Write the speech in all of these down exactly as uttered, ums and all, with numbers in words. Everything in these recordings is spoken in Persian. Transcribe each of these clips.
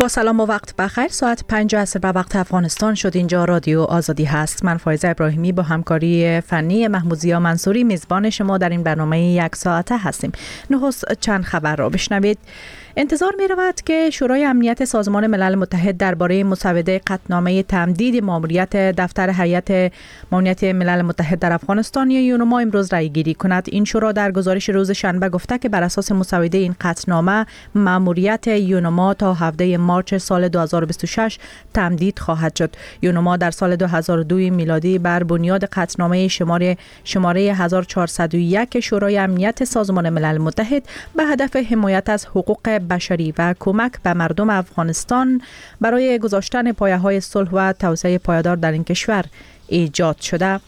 با سلام و وقت بخیر. ساعت پنج عصر به وقت افغانستان شد. اینجا رادیو آزادی هست. من فایزه ابراهیمی با همکاری فنی محمودزیا منصوری میزبان شما در این برنامه یک ساعته هستیم. نخست چند خبر را بشنوید. انتظار می رود که شورای امنیت سازمان ملل متحد درباره مسوده قطعنامه تمدید ماموریت دفتر هیئت امنیت ملل متحد در افغانستان یا یونما امروز رای گیری کند. این شورا در گزارش روز شنبه گفته که بر اساس مسوده این قطعنامه ماموریت یونما تا هفده مارچ سال دو هزار و بیست و شش تمدید خواهد شد. یونما در سال دو هزار و دو میلادی بر بنیاد قطعنامه شماره شماره هزار و چهارصد و یک شورای امنیت سازمان ملل متحد به هدف حمایت از حقوق بشری و کمک به مردم افغانستان برای گذاشتن پایه‌های صلح و توسعه پایدار در این کشور ایجاد شده.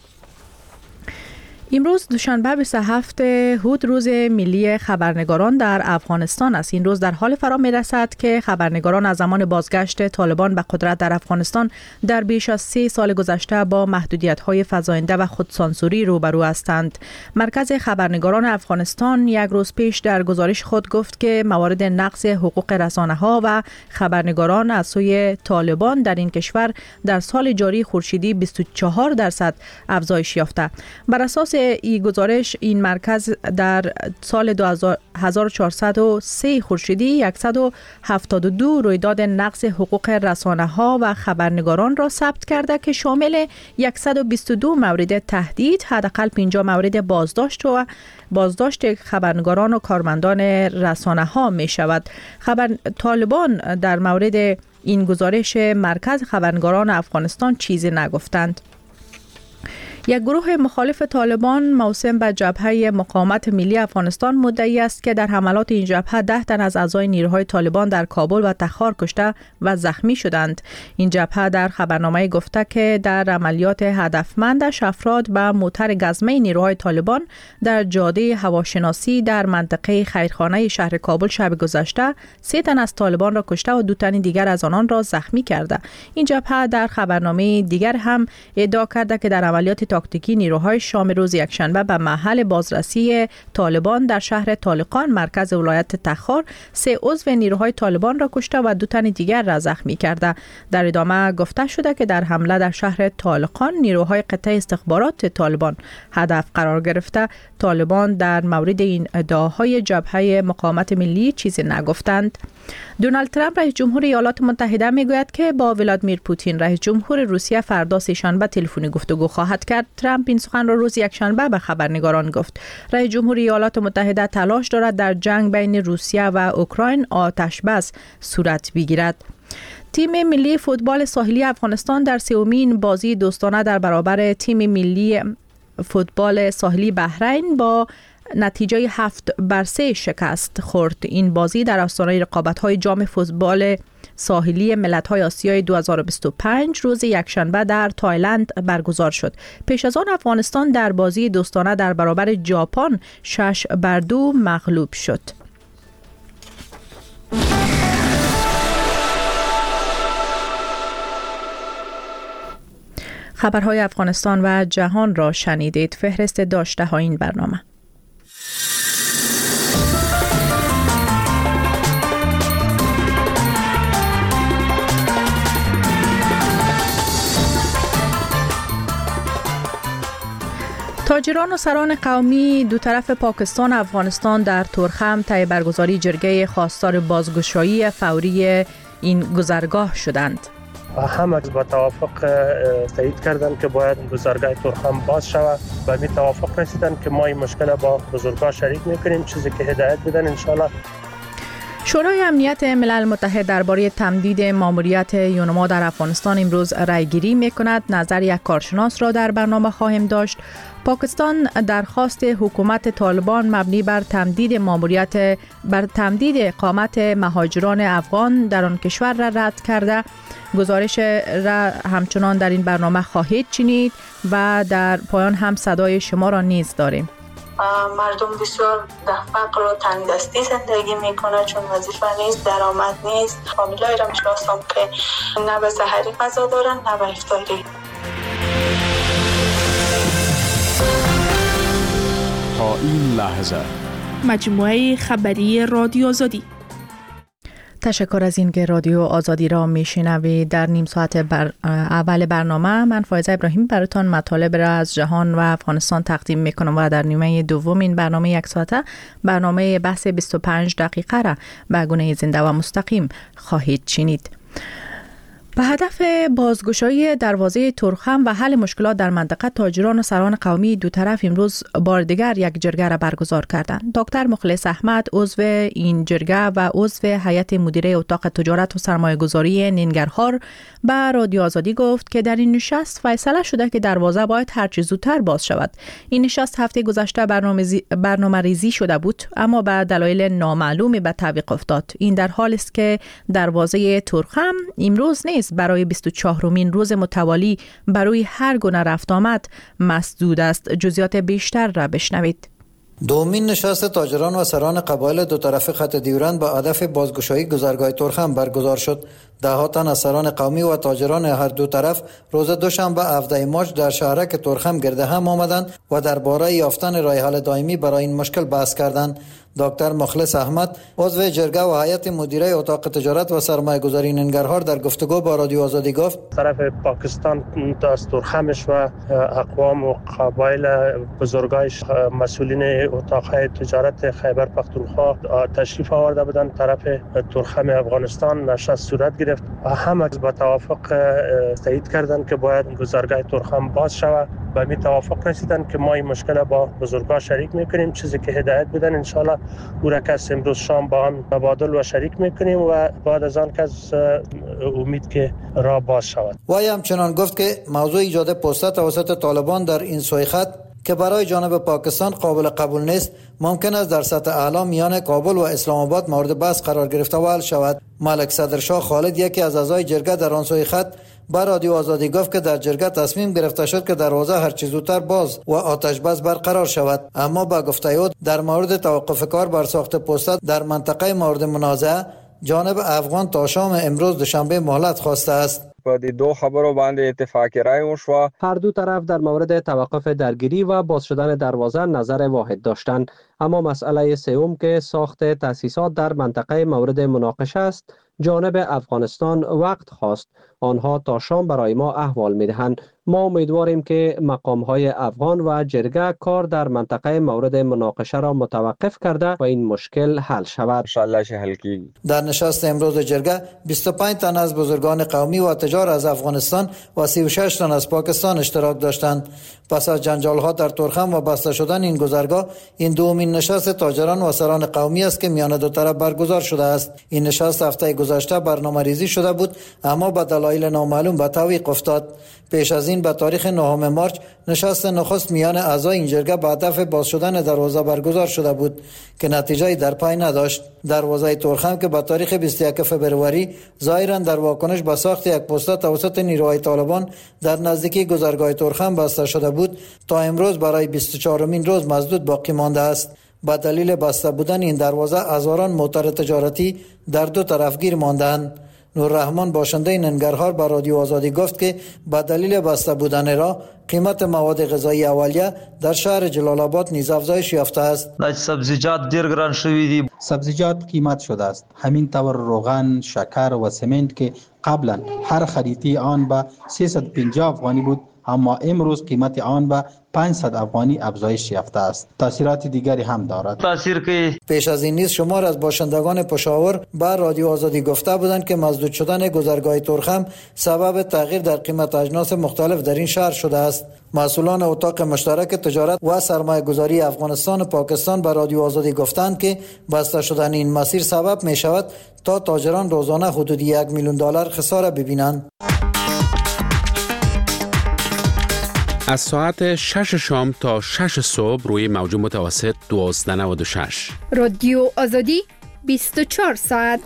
امروز دوشنبه بیست و هفتم هود روز ملی خبرنگاران در افغانستان است. این روز در حال فرا می رسد که خبرنگاران از زمان بازگشت طالبان به قدرت در افغانستان در بیش از سه سال گذشته با محدودیت‌های فزاینده و خودسانسوری روبرو هستند. مرکز خبرنگاران افغانستان یک روز پیش در گزارش خود گفت که موارد نقض حقوق رسانه‌ها و خبرنگاران از سوی طالبان در این کشور در سال جاری خورشیدی بیست و چهار درصد افزایش یافته. بر اساس این گزارش این مرکز در سال دو هزار و چهارصد و سه خورشیدی صد و هفتاد و دو رویداد نقض حقوق رسانه‌ها و خبرنگاران را ثبت کرده که شامل صد و بیست و دو مورد تهدید، حداقل پنجاه مورد بازداشت و بازداشت خبرنگاران و کارمندان رسانه‌ها می شود. خبر طالبان در مورد این گزارش مرکز خبرنگاران افغانستان چیزی نگفتند. یک گروه مخالف طالبان موسوم به جبهه مقاومت ملی افغانستان مدعی است که در حملات این جبهه ده تن از اعضای نیروهای طالبان در کابل و تخار کشته و زخمی شدند. این جبهه در خبرنامه گفته که در عملیات هدفمندش افراد به موتر گزمه نیروهای طالبان در جاده هواشناسی در منطقه خیرخانه شهر کابل شب گذشته سه تن از طالبان را کشته و دو تن دیگر از آنان را زخمی کرده. این جبهه در خبرنامه دیگر هم ادعا کرده که در عملیات تاکتیکی نیروهای شام روز یکشنبه به محل بازرسی طالبان در شهر طالقان مرکز ولایت تخار سه عضو نیروهای طالبان را کشته و دو تن دیگر را زخمی کرده. در ادامه گفته شده که در حمله در شهر طالقان نیروهای قطع استخبارات طالبان هدف قرار گرفته. طالبان در مورد این ادعاهای جبهه مقاومت ملی چیزی نگفتند. دونالد ترامپ رئیس جمهور ایالات متحده میگوید که با ولادیمیر پوتین رئیس جمهور روسیه فردا سه‌شنبه تلفنی گفتگو خواهد کرد. ترامپ این سخن را روز یکشنبه به خبرنگاران گفت. رئیس جمهور ایالات متحده تلاش دارد در جنگ بین روسیه و اوکراین آتش بس صورت بگیرد. تیم ملی فوتبال ساحلی افغانستان در سومین بازی دوستانه در برابر تیم ملی فوتبال ساحلی بحرین با نتیجه هفت بر سه شکست خورد. این بازی در آستانه رقابت‌های جام فوتبال ساحلی ملت‌های آسیای دو هزار و بیست و پنج روز یکشنبه در تایلند برگزار شد. پیش از آن افغانستان در بازی دوستانه در برابر ژاپن شش بر دو مغلوب شد. خبرهای افغانستان و جهان را شنیدید. فهرست داشته های این برنامه. تاجران و سران قومی دو طرف پاکستان و افغانستان در تورخم طی برگزاری جرگه خواستار بازگشایی فوری این گذرگاه شدند. هم با توافق تایید کردند که باید گذرگاه تورخم باز شود و می توافق رسیدند که ما این مشکل با بزرگان شریک میکنیم، چیزی که هدایت بدن انشالله. شورای امنیت ملل متحد درباره تمدید ماموریت یونما در افغانستان امروز رایگیری میکند. نظر یک کارشناس را در برنامه خواهیم داشت. پاکستان درخواست حکومت طالبان مبنی بر تمدید ماموریت بر تمدید اقامت مهاجران افغان در آن کشور را رد کرده. گزارش را همچنان در این برنامه خواهید شنید و در پایان هم صدای شما را نیز داریم. مردم بسیار در فقر و تنگ دستی زندگی میکنه، چون وظیفه نیست، درآمد نیست. فامیلای را میشناسم که نه به سحری غذا دارن نه به افطاری. تا این لحظه مجموعه خبری رادیو آزادی. تشکر از اینکه رادیو آزادی را میشنوید. در نیم ساعت بر اول برنامه من فایزه ابراهیم براتون مطالب را از جهان و افغانستان تقدیم میکنم و در نیمه دوم این برنامه یک ساعته برنامه بحث بیست و پنج دقیقه را به گونه زنده و مستقیم خواهید شنید. به هدف بازگشایی دروازه ترخم و حل مشکلات در منطقه، تاجران و سران قومی دو طرف امروز بار دیگر یک جرگه را برگزار کردند. دکتر مخلص احمد، عضو این جرگه و عضو هیئت مدیره اتاق تجارت و سرمایه‌گذاری ننگرهار، به رادیو آزادی گفت که در این نشست فیصله شده که دروازه باید هر چه زودتر باز شود. این نشست هفته گذشته برنامه ریزی شده بود، اما به دلایل نامعلومی به تعویق افتاد. این در حالی است که دروازه ترخم امروز نیست برای بیست و چهارمین روز متوالی برای هر گونه رفت آمد مسدود است. جزئیات بیشتر را بشنوید. دومین نشست تاجران و سران قبایل دو طرف خط دیورند با هدف بازگشایی گذرگاه ترخم برگزار شد. ده ها تن از سران قومی و تاجران هر دو طرف روز دوشنبه هفدهم مارچ در شهرک ترخم گرد هم آمدند و درباره یافتن راه حل دائمی برای این مشکل بحث کردند. دکتر مخلص احمد، عضو جرگه و هیئت مدیره اتاق تجارت و سرمایه‌گذاری ننگرهار، در گفتگو با رادیو آزادی گفت طرف پاکستان از ترخمش و اقوام و قبایل بزرگایش مسئولین اتاق تجارت خیبر پختونخوا تشریف آورده بودند. طرف ترخم افغانستان نشست صورت گرفت و همه با توافق تایید کردند که باید گذرگاه ترخم باز شود. و می توافق رسیدن که ما این مشکل با بزرگا شریک میکنیم. چیزی که هدایت بدن انشالله او را کس امروز شام با هم تبادل و شریک میکنیم و بعد از آن کس امید که راه باز شود. وی همچنان گفت که موضوع ایجاد پوسته توسط طالبان در این سوی خط که برای جانب پاکستان قابل قبول نیست، ممکن است در سطح اعلی میان کابل و اسلام آباد مورد بحث قرار گرفته و حل شود. ملک صدرشاه خالد، یکی از اعضای جرگه در آن سوی خط، با رادیو آزادی گفت که در جرگه تصمیم گرفته شد که دروازه هر چه زودتر باز و آتش بس برقرار شود، اما با گفته او در مورد توقف کار بر ساخت پوسته در منطقه مورد منازعه جانب افغان تا شام امروز دوشنبه مهلت خواسته است. په دې دو خبرو باندې اتفاق رای وشو. هر دو طرف در مورد توقف درگیری و باز شدن دروازه نظر واحد داشتند، اما مسئله سوم که ساخت تأسیسات در منطقه مورد مناقشه است، جانب افغانستان وقت خواست. آنها تا شام برای ما احوال میدهند. ما امیدواریم که مقام‌های افغان و جرگه کار در منطقه مورد مناقشه را متوقف کرده و این مشکل حل شود. ان شاء الله حل کیږي. در نشست امروز جرگه بیست و پنج تن از بزرگان قومی و تجار از افغانستان و سی و شش تن از پاکستان اشتراک داشتند. پس از جنجال‌ها در ترخم و بسته شدن این گذرگاه، این دومین نشست تاجران و سران قومی است که میان دو طرف برگزار شده است. این نشست هفته گذشته برنامه‌ریزی شده بود، اما به دلایل نامعلوم به تعویق افتاد. پیش از این به تاریخ نهم مارچ نشست نخست میان اعضای این جرگه به هدف باز شدن دروازه برگزار شده بود که نتیجه در پی نداشت. دروازه ترخم که به تاریخ بیست و یک فوریه ظاهرا در واکنش به ساخت یک پوسته توسط نیروهای طالبان در نزدیکی گذرگاه ترخم بسته شده بود، تا امروز برای بیست و چهارمین روز مسدود باقی مانده است. با دلیل بسته بودن این دروازه هزاران موتر تجارتی در دو طرف گیر ماندند. نوررحمان، باشنده ننگرهار، با رادیو آزادی گفت که با دلیل بسته بودن را قیمت مواد غذایی اولیه در شهر جلال آباد نیز افزایش یافته است. سبزیجات ډیر ګران شوي دي. سبزیجات قیمت شده است. همین طور روغن، شکر و سمنت که قبلا هر خریدی آن به سیصد و پنجاه افغانی بود، اما امروز قیمت آن به پانصد افغانی افزایش یافته است. تاثیرات دیگری هم دارد. تاثیر که پیش از این نیز شمار از باشندگان پشاور با رادیو آزادی گفته بودند که مسدود شدن گذرگاه ترخم سبب تغییر در قیمت اجناس مختلف در این شهر شده است. مسئولان اتاق مشترک تجارت و سرمایه گذاری افغانستان و پاکستان با رادیو آزادی گفتند که بسته شدن این مسیر سبب می شود تا تاجران روزانه حدود یک میلیون دلار خساره ببینند. از ساعت شش شام تا شش صبح روی موج متوسط دوازده و نود و شش. رادیو آزادی بیست و چهار ساعت.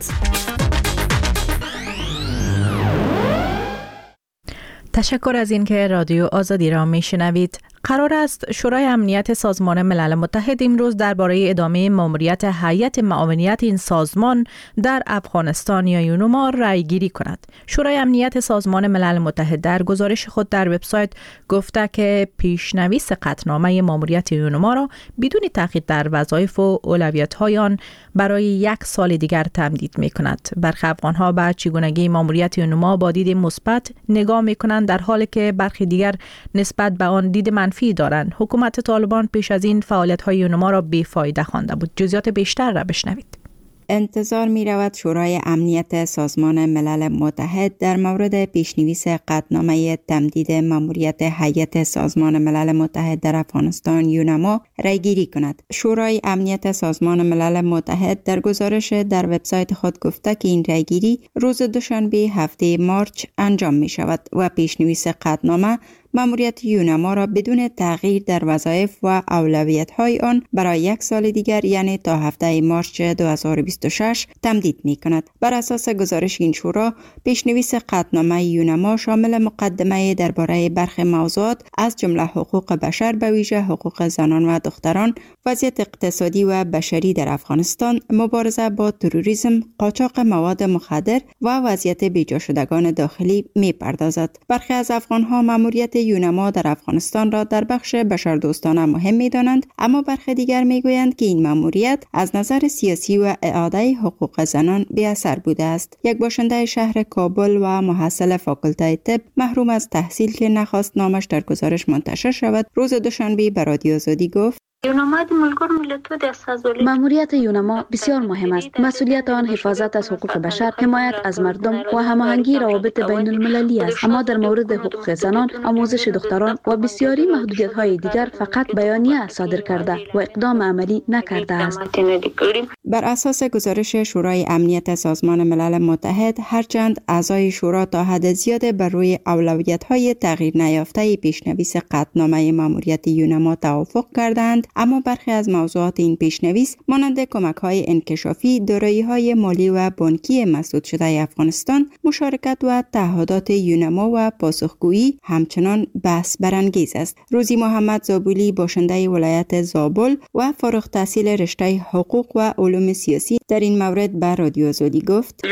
تشکر از اینکه رادیو آزادی را میشنوید. قرار است شورای امنیت سازمان ملل متحد امروز درباره ادامه ماموریت هیئت معاونیت این سازمان در افغانستان یا یونما رأی گیری کند. شورای امنیت سازمان ملل متحد در گزارش خود در وبسایت گفته که پیشنویس قطعنامه ماموریت یونما را بدون تأخیر در وظایف و اولویت‌های آن برای یک سال دیگر تمدید می‌کند. برخی افغان‌ها به چگونگی ماموریت یونما با دید مثبت نگاه می‌کنند، در حالی که برخی دیگر نسبت به آن دید منفی دارند. حکومت طالبان پیش از این فعالیت‌های یونما را بی‌فایده خوانده بود. جزئیات بیشتر را بشنوید. انتظار می رود شورای امنیت سازمان ملل متحد در مورد پیشنویس قطعنامه تمدید ماموریت هیئت سازمان ملل متحد در افغانستان یونما رأیگیری کند. شورای امنیت سازمان ملل متحد در گزارش در وبسایت خود گفته که این رأیگیری روز دوشنبه هفته مارچ انجام می شود و پیشنویس قطعنامه ماموریت یونما را بدون تغییر در وظایف و اولویت‌های آن برای یک سال دیگر یعنی تا هفته مارچ دو هزار و بیست و شش تمدید می کند. بر اساس گزارش این شورا، پیشنویس قطعنامه یونما شامل مقدمه درباره برخی موضوعات از جمله حقوق بشر به ویژه حقوق زنان و دختران، وضعیت اقتصادی و بشری در افغانستان، مبارزه با تروریسم، قاچاق مواد مخدر و وضعیت بیجا شدگان داخلی می پردازد. برخی از افغان‌ها ماموریت یونما در افغانستان را در بخش بشردوستانه مهم می دانند، اما برخی دیگر می گویند که این ماموریت از نظر سیاسی و اعاده حقوق زنان بی اثر بوده است. یک باشنده شهر کابل و محصل فاکولته طب محروم از تحصیل که نخواست نامش در گزارش منتشر شود، روز دوشنبه به رادیو آزادی گفت: ماموریت یونما بسیار مهم است. مسئولیت آن حفاظت از حقوق بشر، حمایت از مردم و هماهنگی روابط بین المللی است. اما در مورد حقوق زنان، آموزش دختران و بسیاری محدودیت‌های دیگر فقط بیانیه صادر کرده و اقدام عملی نکرده است. بر اساس گزارش شورای امنیت سازمان ملل متحد، هرچند اعضای شورا تا حد زیاد بر روی اولویت‌های تغییر نیافته پیشنویس قطعنامه ماموریت یونما توافق کردند، اما برخی از موضوعات این پیشنویس مانند کمک‌های انکشافی، دارایی‌های مالی و بانکی مسدود شده افغانستان، مشارکت و تعهدات یونما و پاسخگویی همچنان بحث برانگیز است. روزی محمد زابولی، باشنده ولایت زابل و فارغ التحصیل رشته حقوق و علوم سیاسی، در این مورد به رادیو آزادی گفت: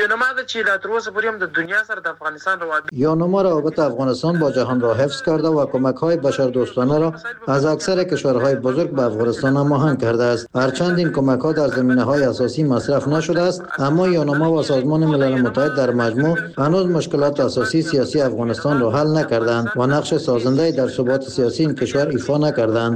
یونما روابط افغانستان با جهان را حفظ کرده و کمک‌های بشردوستانه را از اکثر کشورهای بزرگ به افغانستان هماهنگ کرده است. هرچند این کمک‌ها در زمینه‌های اساسی مصرف نشده است، اما یونما و سازمان ملل متحد در مجموع هنوز مشکلات اساسی سیاسی افغانستان را حل نکردند و نقش سازنده در ثبات سیاسی این کشور ایفا نکردند.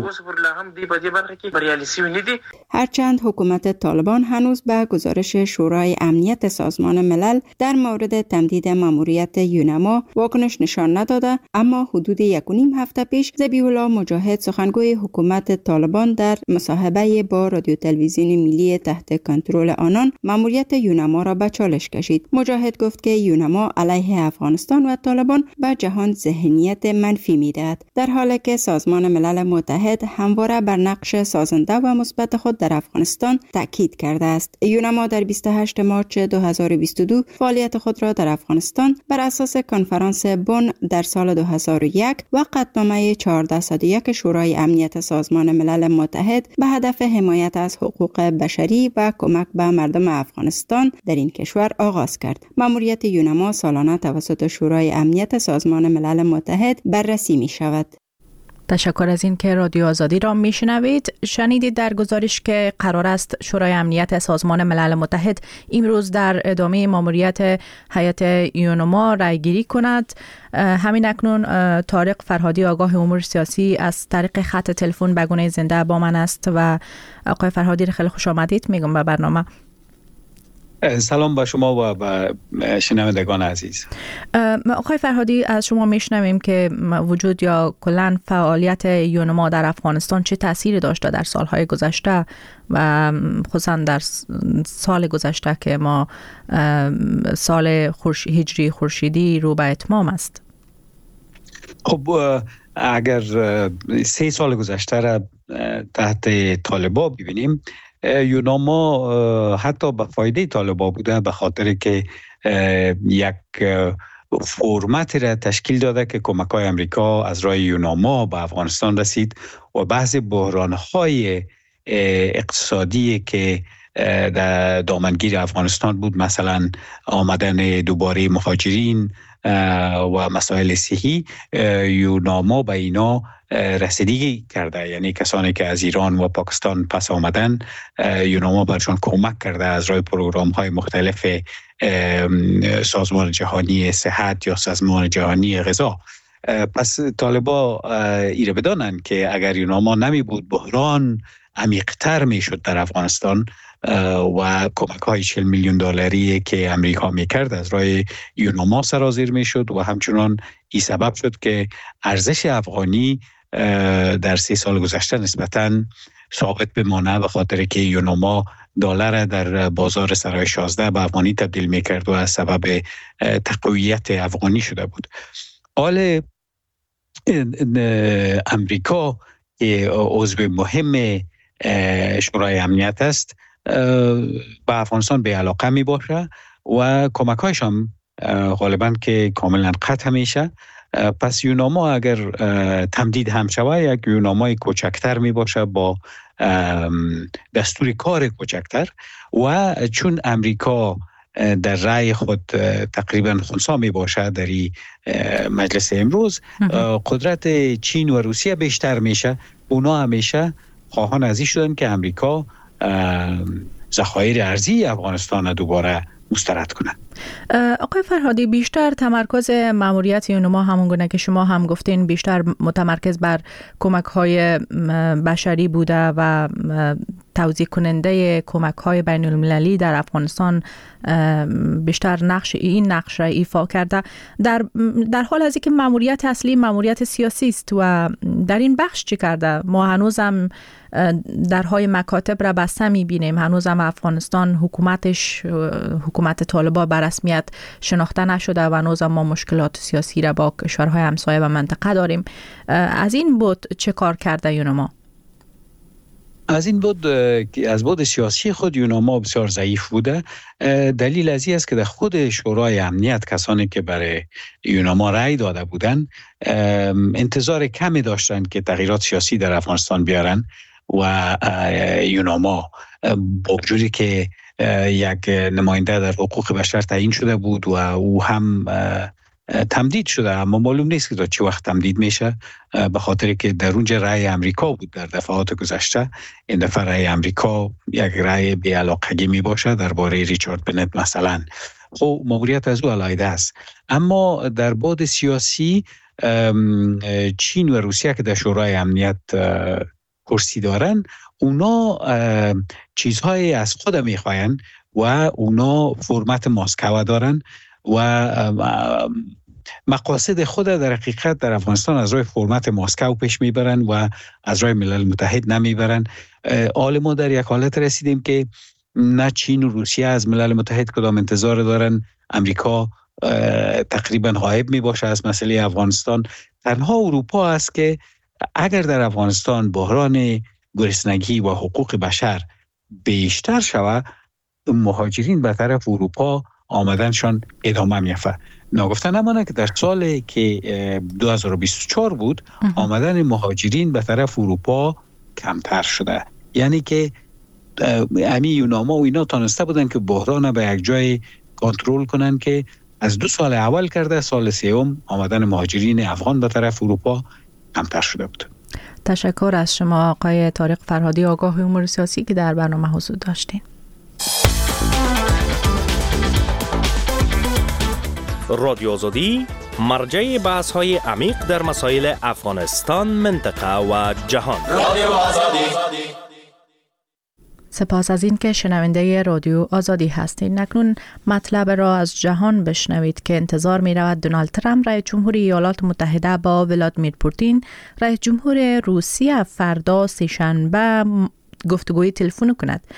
هرچند حکومت طالبان هنوز به گزارش شورای امنیت سازمان ملل در مورد تمدید ماموریت یونما واکنش نشان نداده، اما حدود یک و نیم هفته پیش ذبیح الله مجاهد، سخنگوی حکومت طالبان، در مصاحبه با رادیو تلویزیون ملی تحت کنترل آنان ماموریت یونما را به چالش کشید. مجاهد گفت که یونما علیه افغانستان و طالبان به جهان ذهنیت منفی می‌دهد، در حالی که سازمان ملل متحد همواره بر نقش سازنده و مثبت خود در افغانستان تاکید کرده است. یونما در بیست و هشتم مارچ دو هزار و بیست و دو فعالیت خود را در افغانستان بر اساس کنفرانس بن در سال دو هزار و یک و قطعنامه چهارصد و یک شورای امنیت سازمان ملل متحد به هدف حمایت از حقوق بشری و کمک به مردم افغانستان در این کشور آغاز کرد. ماموریت یونما سالانه توسط شورای امنیت سازمان ملل متحد بررسی می شود. تشکر از این که رادیو آزادی را میشنوید. شنیدید در گزارش که قرار است شورای امنیت سازمان ملل متحد امروز در ادامه ماموریت هیئت یونما رأیگیری کند. همین اکنون طارق فرهادی، آگاه امور سیاسی، از طریق خط تلفن به گونه زنده با من است و آقای فرهادی خیلی خوش آمدید میگم به برنامه. سلام با شما و با شنوندگان عزیز. آقای فرهادی، از شما میشنویم که وجود یا کلاً فعالیت یونما در افغانستان چه تأثیری داشته در سالهای گذشته و خصوصا در سال گذشته که ما سال خورش هجری خورشیدی رو به اتمام است. خب اگر سه سال گذشته را تحت طالبان ببینیم، یونما حتی به فایده طالبان بوده، به خاطر که یک فرمت را تشکیل داده که کمک‌های امریکا از راه یوناما به افغانستان رسید و بحث بحران‌های اقتصادی که در دامنگیر افغانستان بود، مثلا آمدن دوباره مهاجرین و مسائل صحی، یوناما به اینا رسیدگی کرده. یعنی کسانی که از ایران و پاکستان پس آمدن، یوناما برشان کمک کرده از راه پروگرام های مختلف سازمان جهانی صحت یا سازمان جهانی غذا. پس طالبا ایره بدانند که اگر یوناما نمی بود، بحران عمیق‌تر می شد در افغانستان و کمک های چهل میلیون دلاری که امریکا می کرد از راه یوناما سرازیر می شد و همچنان این سبب شد که ارزش افغانی در سی سال گذشته نسبتاً ثابت بمانه، به خاطر که یوناما دلار در بازار سرای شازده به افغانی تبدیل می کرد و از سبب تقویت افغانی شده بود. حال امریکا که عضو مهم شورای امنیت است به افغانستان به علاقه می باشه و کمک هایش هم غالبا که کاملا قطع میشه. پس یوناما اگر تمدید هم شود، یک یونامای کوچکتر می باشه با دستور کار کوچکتر و چون امریکا در رأی خود تقریبا خنثی می باشه در این مجلس امروز، قدرت چین و روسیه بیشتر میشه. اونا همیشه خواهان از این شدن که امریکا ذخایر ارزی افغانستان دوباره مسترد کنند. آقای فرهادی، بیشتر تمرکز ماموریت یوناما همون گونه که شما هم گفتین بیشتر متمرکز بر کمک های بشری بوده و توزیع کننده کمک های بین المللی در افغانستان بیشتر نقش این نقش را ایفا کرده، در در حال از اینکه ماموریت اصلی ماموریت سیاسی است و در این بخش چی کرده؟ ما هنوزم درهای مکاتب را بسته می‌بینیم، هنوزم افغانستان حکومتش حکومت طالبان به رسمیت شناخته نشده و هنوزم ما مشکلات سیاسی را با کشورهای همسایه و منطقه داریم. از این بود چه کار کرده یوناما؟ از این بود که از بود سیاسی خود یوناما بسیار ضعیف بوده. دلیل از این است که در خود شورای امنیت کسانی که برای یوناما رأی داده بودند انتظار کمی داشتند که تغییرات سیاسی در افغانستان بیارن و یوناما با وجودی که یک نماینده در حقوق بشر تعیین شده بود و او هم تمدید شده، اما معلوم نیست که تا چه وقت تمدید میشه، به خاطر که در اونجا رأی امریکا بود در دفعات گذشته. این دفعه رأی امریکا یک رأی بی‌علاقگی می باشه درباره ریچارد بنت مثلا. خب ماموریت از او علیحده است، اما در بعد سیاسی چین و روسیه که در شورای امنیت کرسی دارن، اونا چیزهای از خود میخواین و اونا فرمت ماسکو دارن و مقاصد خود در حقیقت در افغانستان از راه فرمت ماسکو پیش میبرن و از راه ملل متحد نمیبرن. حال ما در یک حالت رسیدیم که نه چین و روسیه از ملل متحد کدام انتظار دارن، امریکا تقریبا غایب می باشه از مسئله افغانستان. تنها اروپا است که اگر در افغانستان بحران گرسنگی و حقوق بشر بیشتر شود، مهاجرین به طرف اروپا آمدنشان ادامه می‌یافته. ناگفته نمانه که در سال که دو هزار و بیست و چهار بود آمدن مهاجرین به طرف اروپا کمتر شده. یعنی که امی یوناما و اینا تانسته بودن که بحران به یک جای کنترل کنن که از دو سال اول کرده، سال سوم آمدن مهاجرین افغان به طرف اروپا کمتر شده بود. تشکر از شما آقای طارق فرهادی، آگاه امور سیاسی که در برنامه حضور داشتین. رادیو آزادی مرجع بحث های عمیق در مسائل افغانستان، منطقه و جهان. رادیو آزادی. سپاس از این که شنونده رادیو آزادی هستید. اکنون مطلب را از جهان بشنوید که انتظار می رود دونالد ترامپ رئیس جمهور ایالات متحده با ولادیمیر پوتین رئیس جمهور روسیه فردا سه‌شنبه گفتگوی تلفنی کند.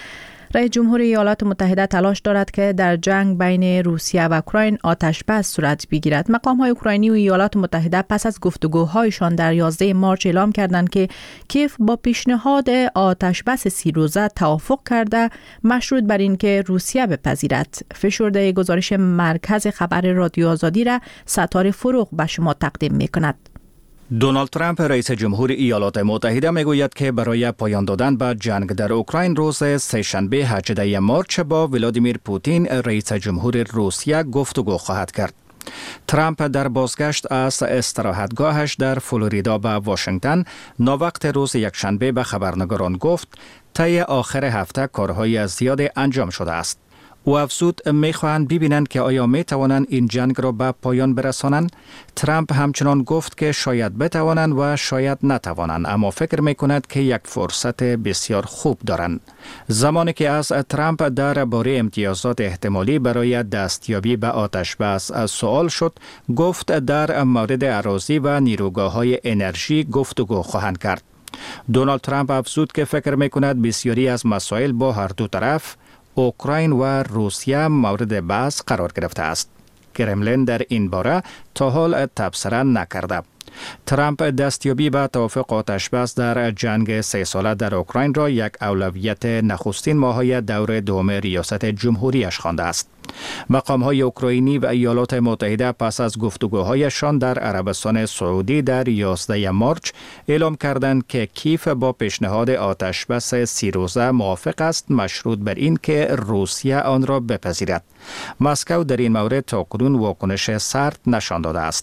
رئیس جمهور ایالات متحده تلاش دارد که در جنگ بین روسیه و اوکراین آتش بس صورت بگیرد. مقام‌های اوکراینی و ایالات متحده پس از گفتگوهایشان در یازده مارچ اعلام کردند که کیف با پیشنهاد آتش بس سی روزه توافق کرده، مشروط بر اینکه روسیه بپذیرد. فشرده گزارش مرکز خبر رادیو آزادی را ستاره فروغ به شما تقدیم می‌کند. دونالد ترامپ رئیس جمهور ایالات متحده میگوید که برای پایان دادن به جنگ در اوکراین روز سه‌شنبه هجدهم مارچ با ولادیمیر پوتین رئیس جمهور روسیه گفتگو خواهد کرد. ترامپ در بازگشت از استراحتگاهش در فلوریدا به واشنگتن ناوقت روز یکشنبه به خبرنگاران گفت طی آخر هفته کارهای زیادی انجام شده است. او افزود میخواهند ببینند که آیا میتوانند این جنگ را به پایان برسانند. ترامپ همچنان گفت که شاید بتوانند و شاید نتوانند، اما فکر میکند که یک فرصت بسیار خوب دارند. زمانی که از ترامپ درباره امتیازات احتمالی برای دستیابی به آتش بس سوال شد، گفت در مورد اراضی و نیروگاه‌های انرژی گفتگو خواهند کرد. دونالد ترامپ افزود که فکر میکند بسیاری از مسائل با هر دو طرف اوکراین و روسیه مورد بحث قرار گرفته است. کرملین در این باره تا حال تبصره نکرده. ترامپ دستیابی به توافق آتش بس در جنگ سه ساله در اوکراین را یک اولویت نخستین ماه‌های دور دوم ریاست جمهوریش خوانده است. مقام‌های اوکراینی و ایالات متحده پس از گفتگوهایشان در عربستان سعودی در یازده مارچ اعلام کردند که کیف با پیشنهاد آتش بس سی روزه موافق است، مشروط بر این که روسیه آن را بپذیرد. مسکو در این مورد تاکنون واکنش سرد نشان داده است.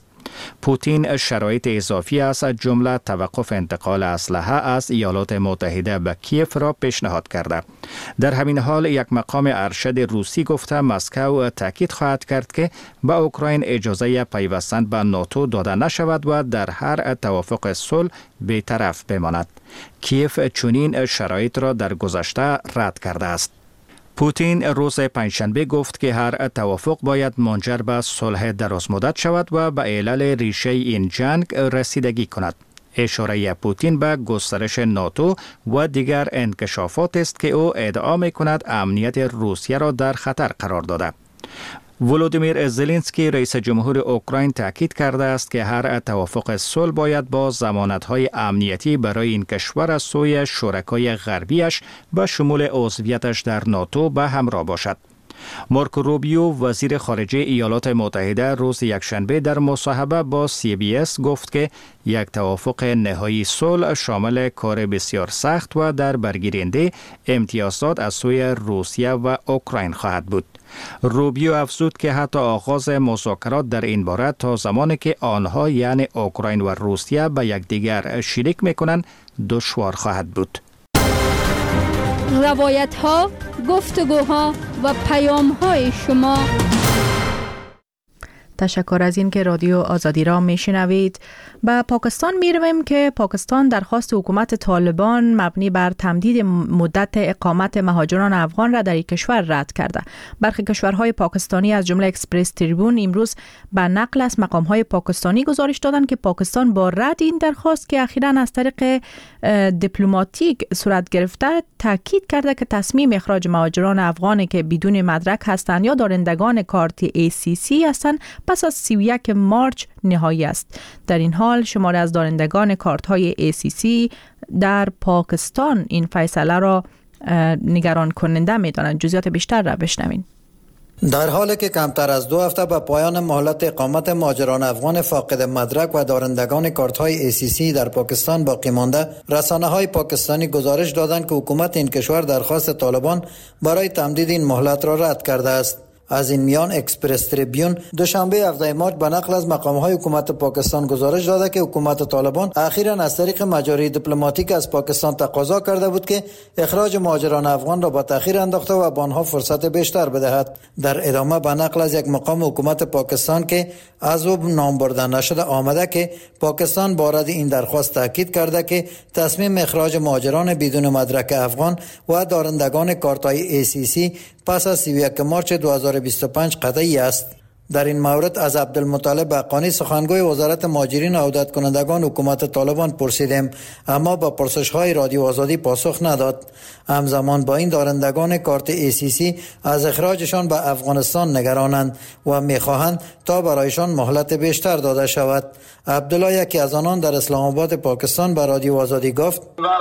پوتین شرایط اضافی از جمله توقف انتقال اسلحه از ایالات متحده به کیف را پیشنهاد کرده. در همین حال یک مقام ارشد روسی گفته مسکو تاکید خواهد کرد که به اوکراین اجازه پیوستن به ناتو داده نشود و در هر توافق صلح بی‌طرف بماند. کیف چنین شرایط را در گذشته رد کرده است. پوتین روز پنجشنبه گفت که هر توافق باید منجر به صلح درازمدت شود و به علل ریشه این جنگ رسیدگی کند. اشاره پوتین به گسترش ناتو و دیگر انکشافات است که او ادعا می‌کند امنیت روسیه را در خطر قرار داده. ولودیمیر زلنسکی رئیس جمهور اوکراین تاکید کرده است که هر توافق صلح باید با ضمانت‌های امنیتی برای این کشور از سوی شرکای غربیش به شمول عضویتش در ناتو به همراه باشد. مارکو روبیو وزیر خارجه ایالات متحده روز یکشنبه در مصاحبه با سی بی اس گفت که یک توافق نهایی صلح شامل کار بسیار سخت و در برگیرنده امتیازات از سوی روسیه و اوکراین خواهد بود. روبیو افزود که حتی آغاز مذاکرات در این باره تا زمانی که آنها یعنی اوکراین و روسیه به یکدیگر شریک میکنند دشوار خواهد بود. روایت ها، گفتگوها و پیام های شما. تشکر از این که رادیو آزادی را میشنوید. به پاکستان میرویم که پاکستان درخواست حکومت طالبان مبنی بر تمدید مدت اقامت مهاجران افغان را در این کشور رد کرده. برخی کشورهای پاکستانی از جمله اکسپرس تریبون امروز به نقل از مقامهای پاکستانی گزارش دادند که پاکستان با رد این درخواست که اخیراً از طریق دیپلماتیک صورت گرفته تاکید کرده که تصمیم اخراج مهاجران افغانی که بدون مدرک هستند یا دارندگان کارت ای سی سی هستند پس از سی و یک مارچ نهایی است. در این حال شماری از دارندگان کارت های ای سی سی در پاکستان این فیصله را نگران کننده می دانند. جزئیات بیشتر را بشنوین. در حالی که کمتر از دو هفته به پایان مهلت اقامت مهاجران افغان فاقد مدرک و دارندگان کارت های ای سی سی در پاکستان باقی مانده، رسانه های پاکستانی گزارش دادند که حکومت این کشور درخواست طالبان برای تمدید این مهلت را رد کرده است. از این میان اکسپرس تریبیون دوشنبه هفده مارچ به نقل از مقام‌های حکومت پاکستان گزارش داده که حکومت طالبان اخیراً از طریق مجاری دیپلماتیک از پاکستان تقاضا کرده بود که اخراج مهاجران افغان را با تأخیر انداخته و به آنها فرصت بیشتر بدهد. در ادامه به نقل از یک مقام حکومت پاکستان که از او نام برده نشده آمده که پاکستان بارد این درخواست تاکید کرده که تصمیم اخراج مهاجران بدون مدرک افغان و دارندگان کارت‌های ای سی سی پس از سی و یک مارچ دو هزار و بیست و پنج قطعی است. در این مورد از عبدالمطلب حقانی سخنگوی وزارت مهاجرین و عودت کنندگان حکومت طالبان پرسیدیم، اما با پرسش‌های رادیو آزادی پاسخ نداد. همزمان با این دارندگان کارت ای سی سی از اخراجشان به افغانستان نگرانند و می‌خواهند تا برایشان مهلت بیشتر داده شود. عبدالله یکی از آنان در اسلام آباد پاکستان به رادیو آزادی گفت: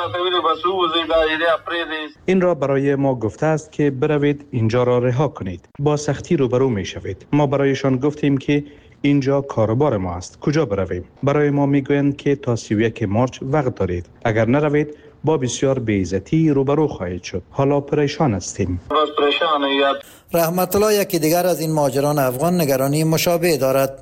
این را برای ما گفته است که بروید اینجا را رها کنید. با سختی روبرو می شوید. ما برایشان گفتیم که اینجا کاروبار ما است. کجا برویم؟ برای ما میگویند که تا سی و یک مارچ وقت دارید. اگر نروید با بسیار بی‌عزتی روبرو خواهید شد. حالا پریشان هستیم. رحمت الله یکی دیگر از این مهاجران افغان نگرانی مشابه دارد.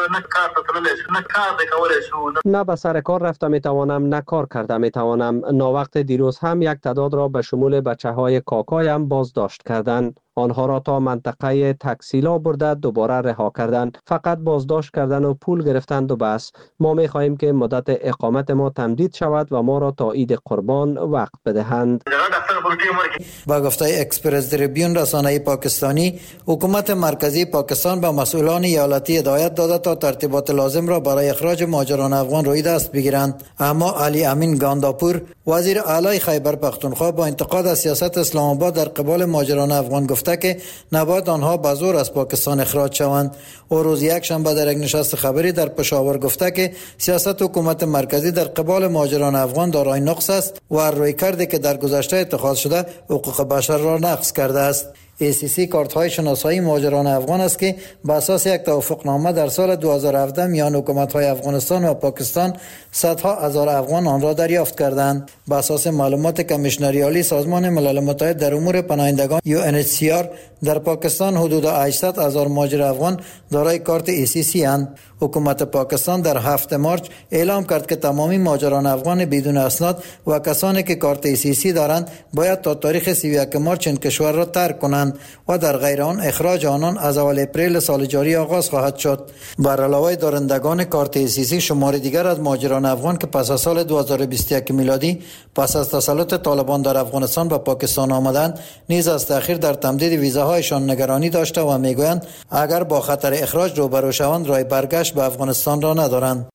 نه به سر کار رفته می توانم، نه کار کرده می توانم. ناوقت دیروز هم یک تعداد را به شمول بچه های کاکایم بازداشت کردند. آنها را تا منطقه تکسیلا برده دوباره رها کردند. فقط بازداشت کردن و پول گرفتند و بس. ما می خواهیم که مدت اقامت ما تمدید شود و ما را تا عید قربان وقت بدهند. با گفته اکسپرس تریبیون رسانه پاکستانی، حکومت مرکزی پاکستان به مسئولان ایالتی هدایت داده تا ترتیبات لازم را برای اخراج مهاجران افغان روی دست بگیرند. اما علی امین گانداپور، وزیر اعلی خیبر پختونخوا، با انتقاد از سیاست اسلام آباد در قبال مهاجران افغان گفته که نباید آنها به زور از پاکستان اخراج شوند. او روز یک شنبه در یک نشست خبری در پشاور گفته که سیاست حکومت مرکزی در قبال مهاجران افغان دارای نقص است و رویکردی که در گذشته اتخاذ شده حقوق بشر را نقض کرده است. ای سی سی کارت های شناسایی مهاجران افغان است که بر اساس یک توافقنامه در سال دو هزار و هفده میان حکومت های افغانستان و پاکستان صدها هزار افغان آن را دریافت کردند. بر اساس معلومات کمیشنری عالی سازمان ملل متحد در امور پناهندگان یو ان اچ سی آر، در پاکستان حدود هشتصد هزار مهاجر افغان دارای کارت ای سی سی اند. حکومت پاکستان در هفتم مارچ اعلام کرد که تمامی مهاجران افغان بدون اسناد و کسانی که کارت ای سی سی دارند باید تا تاریخ سی و یک مارچ این کشور را ترک کنند و در غیر آن اخراج آنان از اول اپریل سال جاری آغاز خواهد شد. بر علاوه دارندگان کارت ای سی سی، شمار دیگر از مهاجران افغان که پس از سال دو هزار و بیست و یک میلادی پس از تسلط طالبان در افغانستان به پاکستان آمدند نیز از تأخیر در تمدید ویزاهایشان نگرانی داشته و میگویند اگر با خطر اخراج روبرو شوند راه برگشت به افغانستان را ندارند.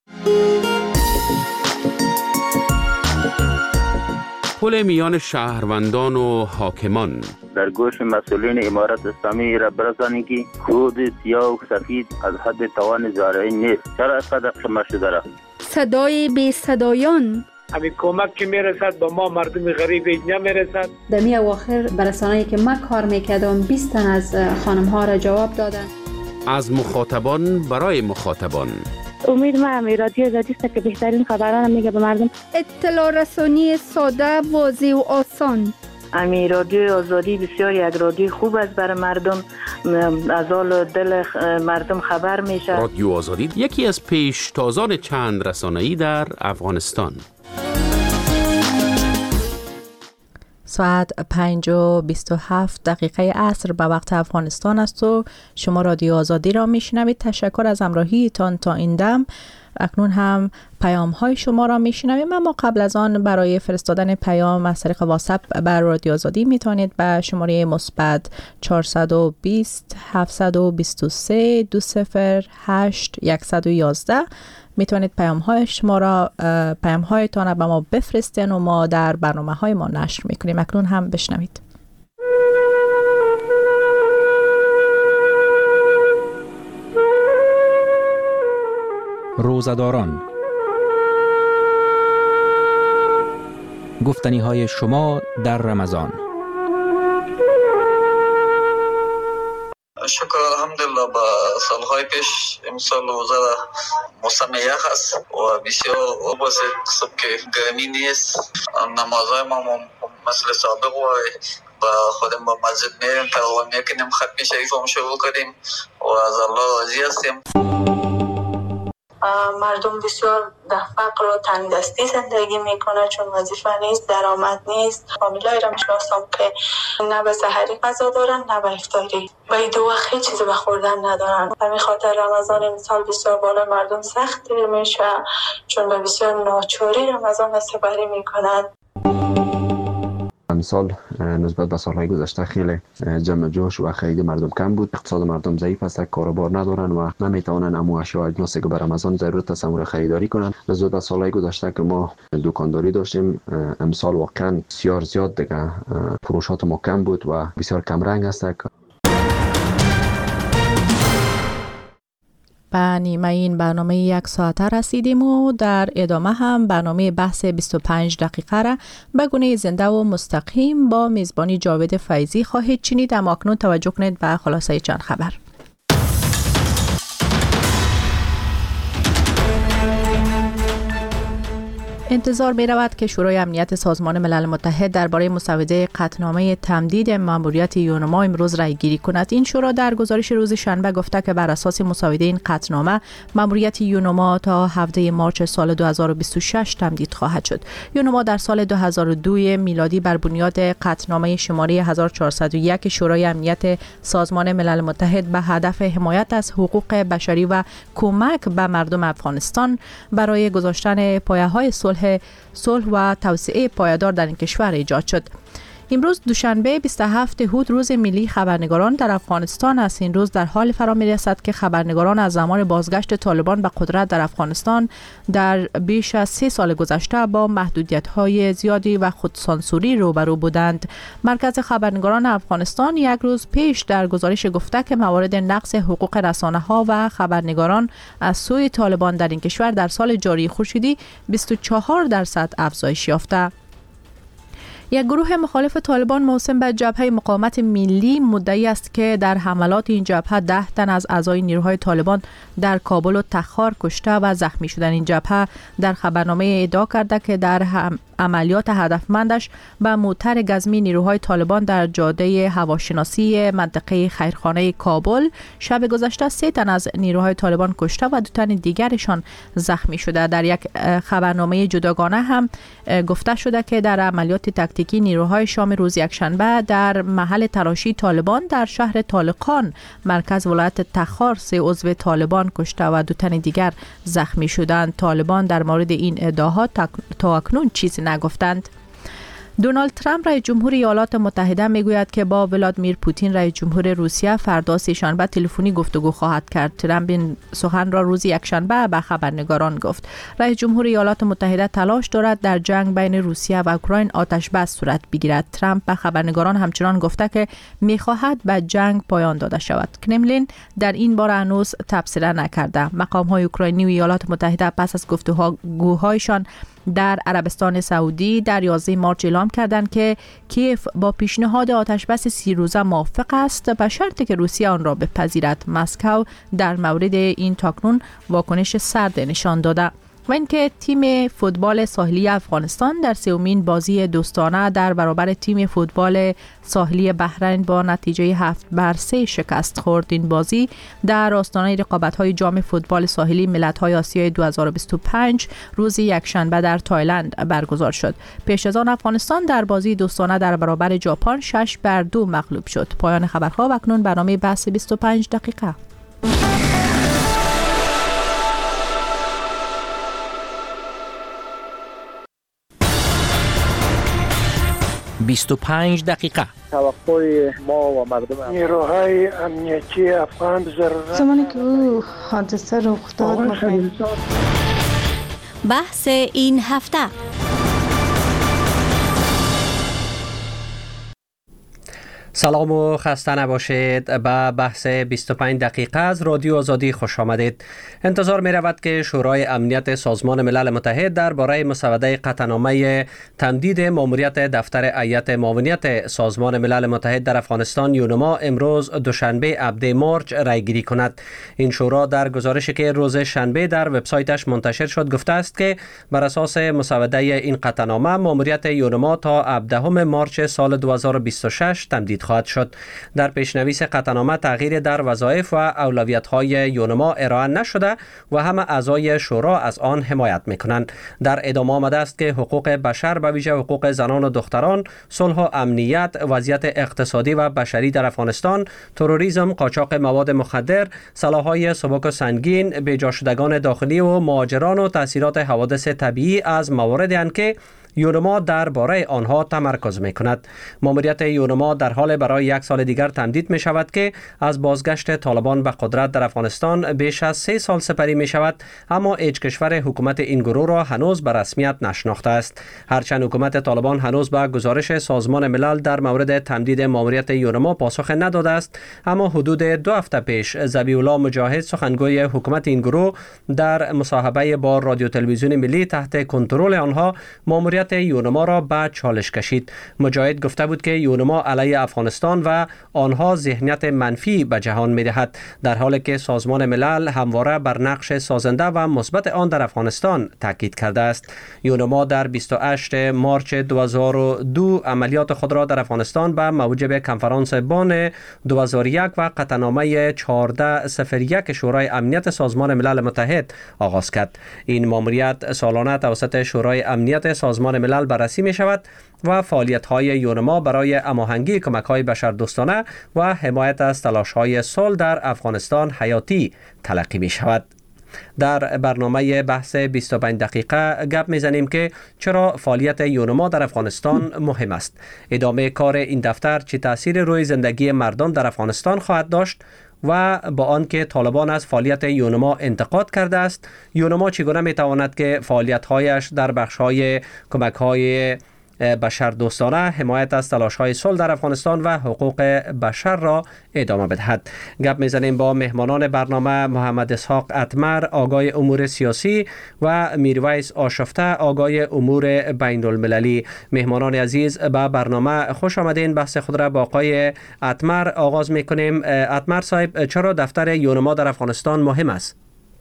پل میان شهروندان و حاکمان در گوش مسئولین امارت اسلامی را برسانید که خود سیاه و سفید از حد توان زارعی نیست. چرا اینقدر خمه شده را؟ صدای بی صدایان، همین کمک که میرسد به ما مردم غریب نمیرسد. در می اواخر برسانه‌ای که ما کار میکردم بیست تن از خانم ها را جواب دادن. از مخاطبان برای مخاطبان. امید ما همی رادیو آزادی است که بهترین خبران میگه به مردم. اطلاع رسانی ساده، واضح و آسان. امی رادیو آزادی بسیار یک رادیو خوب است برای مردم، از حال دل مردم خبر میشه. رادیو آزادی یکی از پیشتازان چند رسانه‌ای در افغانستان. ساعت پنج و بیست و هفت دقیقه عصر به وقت افغانستان است و شما رادیو آزادی را میشنوید. تشکر از همراهیتان تا این دم. اکنون هم پیام های شما را میشنویم، اما قبل از آن برای فرستادن پیام از طریق واتساپ بر رادیو آزادی میتونید به شماره مثبت چهارصد و بیست هفتصد و بیست و سه دو صفر هشت صد و یازده میتونید پیام های شما را پیام هایتان را به ما بفرستین و ما در برنامه های ما نشر میکنیم. اکنون هم بشنوید. روزداران، گفتنی های شما در رمضان. شکر الحمدلله. با سالهای پیش امسال روزه موسم یخ است و بسیار بسیط صبح که گرمی نیست. نمازهای ما مثل سابق و با خودم با مسجد میریم تا میکنیم ختم شریف هم شروع کنیم و از الله راضی هستیم. مردم بسیار در فقر و تنگ دستی زندگی میکنه چون وظیفه نیست، درآمد نیست. فامیلای را میشناسم که نه به سحری غذا دارن نه به افطاری، به دو وقت هیچ چیزی به خوردن ندارن. همین خاطر رمضان این سال بسیار بالا مردم سخت میشه چون به بسیار ناچاری رمضان سپری میکنن. امسال نسبت به سالهای گذشته خیلی جمع جوش و خرید مردم کم بود. اقتصاد مردم ضعیف است، کاروبار ندارن و نمیتوانن امو اشیاء اجناس که بر رمضان ضرورت است امور خریداری کنن. نسبت به سالهای گذشته که ما دکانداری داشتیم، امسال واقعا بسیار زیاد دیگه فروشات ما کم بود و بسیار کم رنگ است. به نیمه این برنامه یک ساعته رسیدیم و در ادامه هم برنامه بحث بیست و پنج دقیقه را به گونه زنده و مستقیم با میزبانی جاوید فیضی خواهید شنید. اما اکنون توجه کنید به خلاصه چند خبر. انتظار می رود که شورای امنیت سازمان ملل متحد درباره مسوده قطعنامه تمدید ماموریت یونما امروز رای گیری کند. این شورا در گزارش روز شنبه گفته که بر اساس مسوده این قطعنامه ماموریت یونما تا هفده مارچ سال دو هزار و بیست و شش تمدید خواهد شد. یونما در سال دو هزار و دو میلادی بر بنیاد قطعنامه شماره هزار و چهارصد و یک شورای امنیت سازمان ملل متحد به هدف حمایت از حقوق بشری و کمک به مردم افغانستان برای گذاشتن پایه‌های صلح صلح و توسعه پایدار در این کشور ایجاد شد. امروز دوشنبه بیست و هفتم اوت روز ملی خبرنگاران در افغانستان است. این روز در حال فرا می رسد که خبرنگاران از زمان بازگشت طالبان به قدرت در افغانستان در بیش از سه سال گذشته با محدودیت‌های زیادی و خودسانسوری روبرو بودند. مرکز خبرنگاران افغانستان یک روز پیش در گزارش گفته که موارد نقض حقوق رسانه‌ها و خبرنگاران از سوی طالبان در این کشور در سال جاری خورشیدی بیست و چهار درصد افزایش یافته. یک گروه مخالف طالبان موسوم به جبهه مقاومت ملی مدعی است که در حملات این جبهه ده تن از اعضای نیروهای طالبان در کابل و تخار کشته و زخمی شدند. این جبهه در خبرنامه ادعا کرده که در عملیات هدفمندش به موتر گزمی نیروهای طالبان در جاده هواشناسی منطقه خیرخانه کابل شب گذشته سه تن از نیروهای طالبان کشته و دو تن دیگرشان زخمی شده. در یک خبرنامه جداگانه هم گفته شده که در عملیات تکتیکی نیروهای شام روز یکشنبه در محل تراشی طالبان در شهر طالقان مرکز ولایت تخار سه عضو طالبان کشته و دو تن دیگر زخمی شدند. طالبان در مورد این ادعاها تا اکنون چیزی نگفتند. دونالد ترامپ رئیس جمهور ایالات متحده میگوید که با ولادیمیر پوتین رئیس جمهور روسیه فردا سه‌شنبه تلفنی گفتگو خواهد کرد. ترامپ این سخن را روز یکشنبه به خبرنگاران گفت. رئیس جمهور ایالات متحده تلاش دارد در جنگ بین روسیه و اوکراین آتش بس صورت بگیرد. ترامپ به خبرنگاران همچنان گفته که میخواهد به جنگ پایان داده شود. کرملین در این باره هنوز تبصره نکرده. مقام‌های اوکراینی و ایالات متحده پس از گفتگوهایشان در عربستان سعودی در یازده مارچ اعلام کردند که کیف با پیشنهاد آتشبس سی روزه موافق است به شرطی که روسیه آن را بپذیرد. مسکو در مورد این تاکنون واکنش سرد نشان داده. و اینکه تیم فوتبال ساحلی افغانستان در سومین بازی دوستانه در برابر تیم فوتبال ساحلی بحرین با نتیجه هفت بر سه شکست خورد. این بازی در آستانه رقابت‌های جام فوتبال ساحلی ملت‌های آسیای دو هزار و بیست و پنج روز یکشنبه در تایلند برگزار شد. پیش از آن افغانستان در بازی دوستانه در برابر ژاپن شش بر دو مغلوب شد. پایان خبرها و اکنون برنامه بحث بیست و پنج دقیقه. بیست و پنج دقیقه. توقع ما و مردم نیروهای امنیتی افغان ضرورت زمانی که او حادثه رخ داد بحث این هفته. سلام و خسته نباشید. به بحث بیست و پنج دقیقه از رادیو آزادی خوش آمدید. انتظار می رود که شورای امنیت سازمان ملل متحد درباره مسوده قطعنامه تمدید ماموریت دفتر هیئت معاونیت سازمان ملل متحد در افغانستان یونما امروز دوشنبه هفده مارچ رای گیری کند. این شورا در گزارشی که روز شنبه در وبسایتش منتشر شد گفته است که بر اساس مسوده این قطعنامه ماموریت یونما تا هفدهم مارچ سال دو هزار و بیست و شش تمدید خواهد شد. در پیشنویس قطعنامه تغییر در وظایف و اولویت‌های یونما ارائه نشده و همه اعضای شورا از آن حمایت می‌کنند. در ادامه آمده است که حقوق بشر به ویژه حقوق زنان و دختران، صلح و امنیت، وضعیت اقتصادی و بشری در افغانستان، تروریسم، قاچاق مواد مخدر، سلاح‌های سبک و سنگین، بی‌جا شدگان داخلی و مهاجران و تاثیرات حوادث طبیعی از مواردی اند که یونما درباره آنها تمرکز می کند. ماموریت یونما در حال برای یک سال دیگر تمدید می شود که از بازگشت طالبان به قدرت در افغانستان بیش از سه سال سپری می شود، اما هیچ کشور حکومت این گروه را هنوز به رسمیت نشناخته است. هرچند حکومت طالبان هنوز به گزارش سازمان ملل در مورد تمدید ماموریت یونما پاسخ نداده است، اما حدود دو هفته پیش ذبیح الله مجاهد سخنگوی حکومت این گروه در مصاحبه با رادیو تلویزیون ملی تحت کنترل آنها ماموریت یونما را به چالش کشید. مجاهد گفته بود که یونما علیه افغانستان و آنها ذهنیت منفی به جهان می‌دهد، در حالی که سازمان ملل همواره بر نقش سازنده و مثبت آن در افغانستان تاکید کرده است. یونما در بیست و هشتم مارچ دو هزار و دو عملیات خود را در افغانستان به موجب کنفرانس بن دو هزار و یک و قطعنامه چهارده صفر یک شورای امنیت سازمان ملل متحد آغاز کرد. این ماموریت سالانه توسط شورای امنیت سازمان ملل بررسی می شود و فعالیت‌های یونما برای هماهنگی کمک‌های بشردوستانه و حمایت از تلاش‌های صلح در افغانستان حیاتی تلقی می شود. در برنامه بحث بیست و پنج دقیقه گپ میزنیم که چرا فعالیت یونما در افغانستان مهم است، ادامه کار این دفتر چه تأثیر روی زندگی مردم در افغانستان خواهد داشت و با آنکه طالبان از فعالیت یونما انتقاد کرده است، یونما چگونه میتواند که فعالیت‌هایش در بخش‌های کمک‌های بشردوستانه، حمایت از تلاش‌های صلح در افغانستان و حقوق بشر را ادامه بدهد. گپ میزنیم با مهمانان برنامه محمد اسحاق اتمر، آگای امور سیاسی و میرویس آشفته، آگای امور بین المللی. مهمانان عزیز به برنامه خوش آمدین. بحث خود را با آقای اتمر آغاز میکنیم. اتمر صاحب، چرا دفتر یونما در افغانستان مهم است؟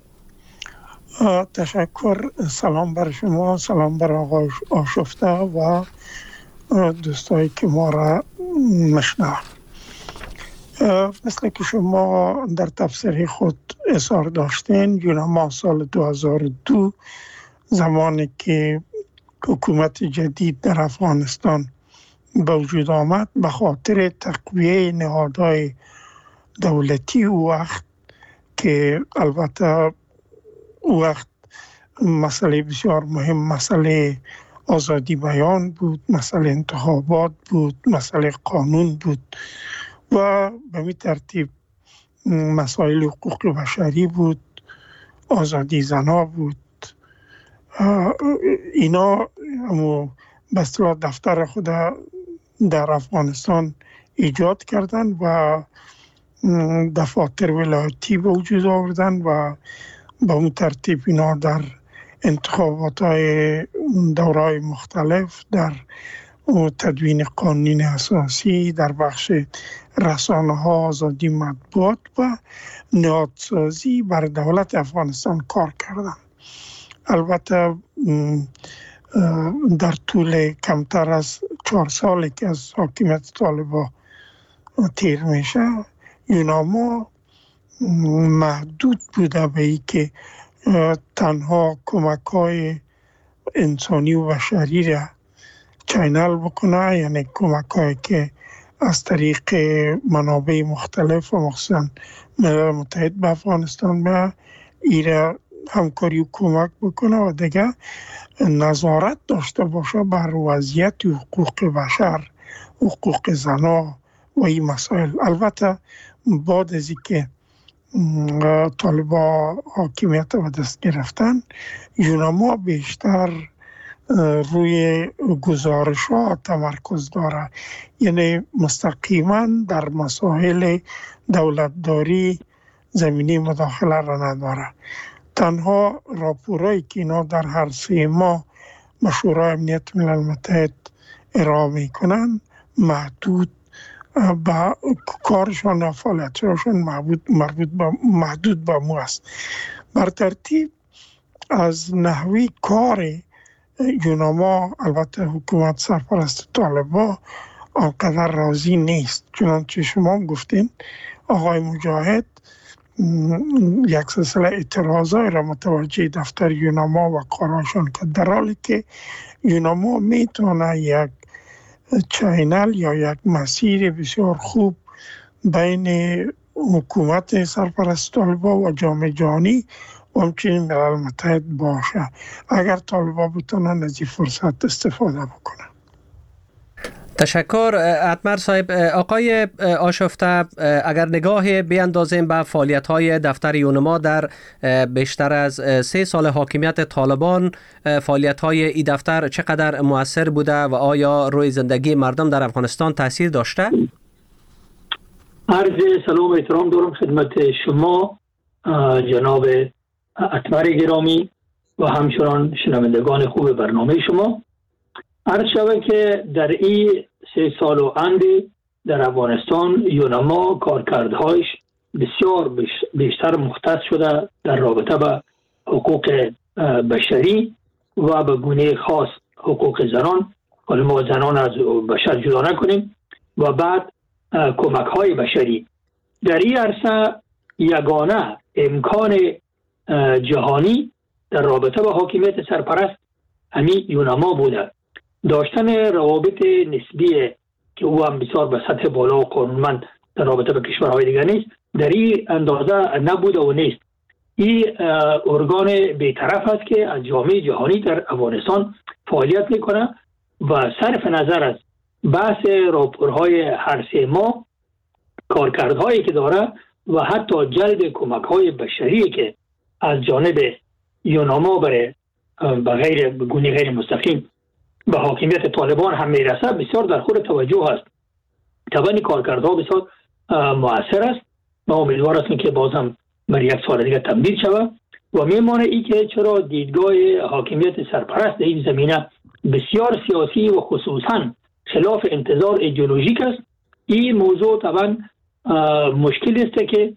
تشکر. سلام بر شما، سلام بر آقای آشفته و دوستایی که ما را مشنوند. مثل که شما در تفسیر خود اظهار داشتین، یونما سال دو هزار و دو زمانی که حکومت جدید در افغانستان به وجود آمد، به خاطر تقویه نهادهای دولتی او وقت که البته او وقت مسئله بسیار مهم مسئله آزادی بیان بود، مسئله انتخابات بود، مسئله قانون بود و به می ترتیب مسائل حقوق بشری بود، آزادی زنا بود. اینا به اصطلاح دفتر خود در افغانستان ایجاد کردن و دفاتر ولایتی به وجود آوردن و به اون ترتیب اینا در انتخابات های دورهای مختلف، در تدوین قانون اساسی، در بخش رسانه ها، آزادی مطبوعات و نهادسازی بر دولت افغانستان کار کردن. البته در طول کمتر از چهار سالی که از حاکمیت طالبان تیر میشه، یونما محدود بوده به ای که تنها کمک های انسانی و بشری را چینل بکنه، یعنی کمک هایی که از طریق منابع مختلف و مخصوصا ملل متحد به افغانستان به ایره همکاری و کمک بکنه و دیگه نظارت داشته باشه بر وضعیت حقوق بشر، حقوق زنا و این مسائل. البته بعد از اینکه طالبان حاکمیت و دست گرفتن، یونما بیشتر روی گزارش ها تمرکز داره، یعنی مستقیما در مسائل دولتداری زمینی مداخله را نداره. تنها راپورایی که اینا در هر سه ماه به شورای امنیت ملل متحد ارائه میکنن محدود با کارشان و فعالیتشان مربوط به محدود به مو است. بر ترتیب از نحوی کار یونما البته حکومت سرپرست طالبان آنقدر راضی نیست، چنانچه شما گفتین آقای مجاهد یک سلسله اعتراضای را متوجه دفتر یونما و کاراشان که در حالی که یونما میتونه یک چینل یا یک مسیر بسیار خوب بین حکومت سرپرست طالبان و جامعه جهانی و و همچنین ملل متحد باشه اگر طالبا بتونن از این فرصت استفاده بکنن. تشکر اتمر صاحب. آقای آشفته، اگر نگاه بیاندازیم به فعالیت‌های دفتر یونما در بیشتر از سه سال حاکمیت طالبان، فعالیت‌های این دفتر چقدر مؤثر بوده و آیا روی زندگی مردم در افغانستان تاثیر داشته؟ عرض سلام و احترام دارم خدمت شما جناب اتمر گرامی و همچنان شنوندگان خوب برنامه شما. عرض شود که در این سه سال و اندی در افغانستان یونما کارکردهایش بسیار بیشتر مختص شده در رابطه به حقوق بشری و به گونه خاص حقوق زنان. حالا ما زنان از بشر جدا نکنیم. و بعد کمک های بشری در این عرصه یگانه امکان جهانی در رابطه با حاکمیت سرپرست همین یونما بوده. داشتن روابط نسبی که او هم بسیار به سطح بالا و قانونمند در رابطه با کشورهای دیگر نیست، در این اندازه نبوده و نیست. این ارگان بی‌طرف است که از جامعه جهانی در افغانستان فعالیت میکنه و صرف نظر از بحث راپورهای هر سه ماه کارکردهایی که داره و حتی جلب کمک‌های بشری که از جانب یونما برای به غیر گونه غیر مستقیم به حاکمیت طالبان هم میرسه بسیار در خور توجه است. طبعا کارکردها بسیار مؤثر است. ما امیدوار هستیم که باز هم بر یک سال دیگه تمدید شود و میمانه ای که چرا دیدگاه حاکمیت سرپرست در این زمینه بسیار سیاسی و خصوصا خلاف انتظار ایدئولوژیک است. این موضوع طبعا مشکل است که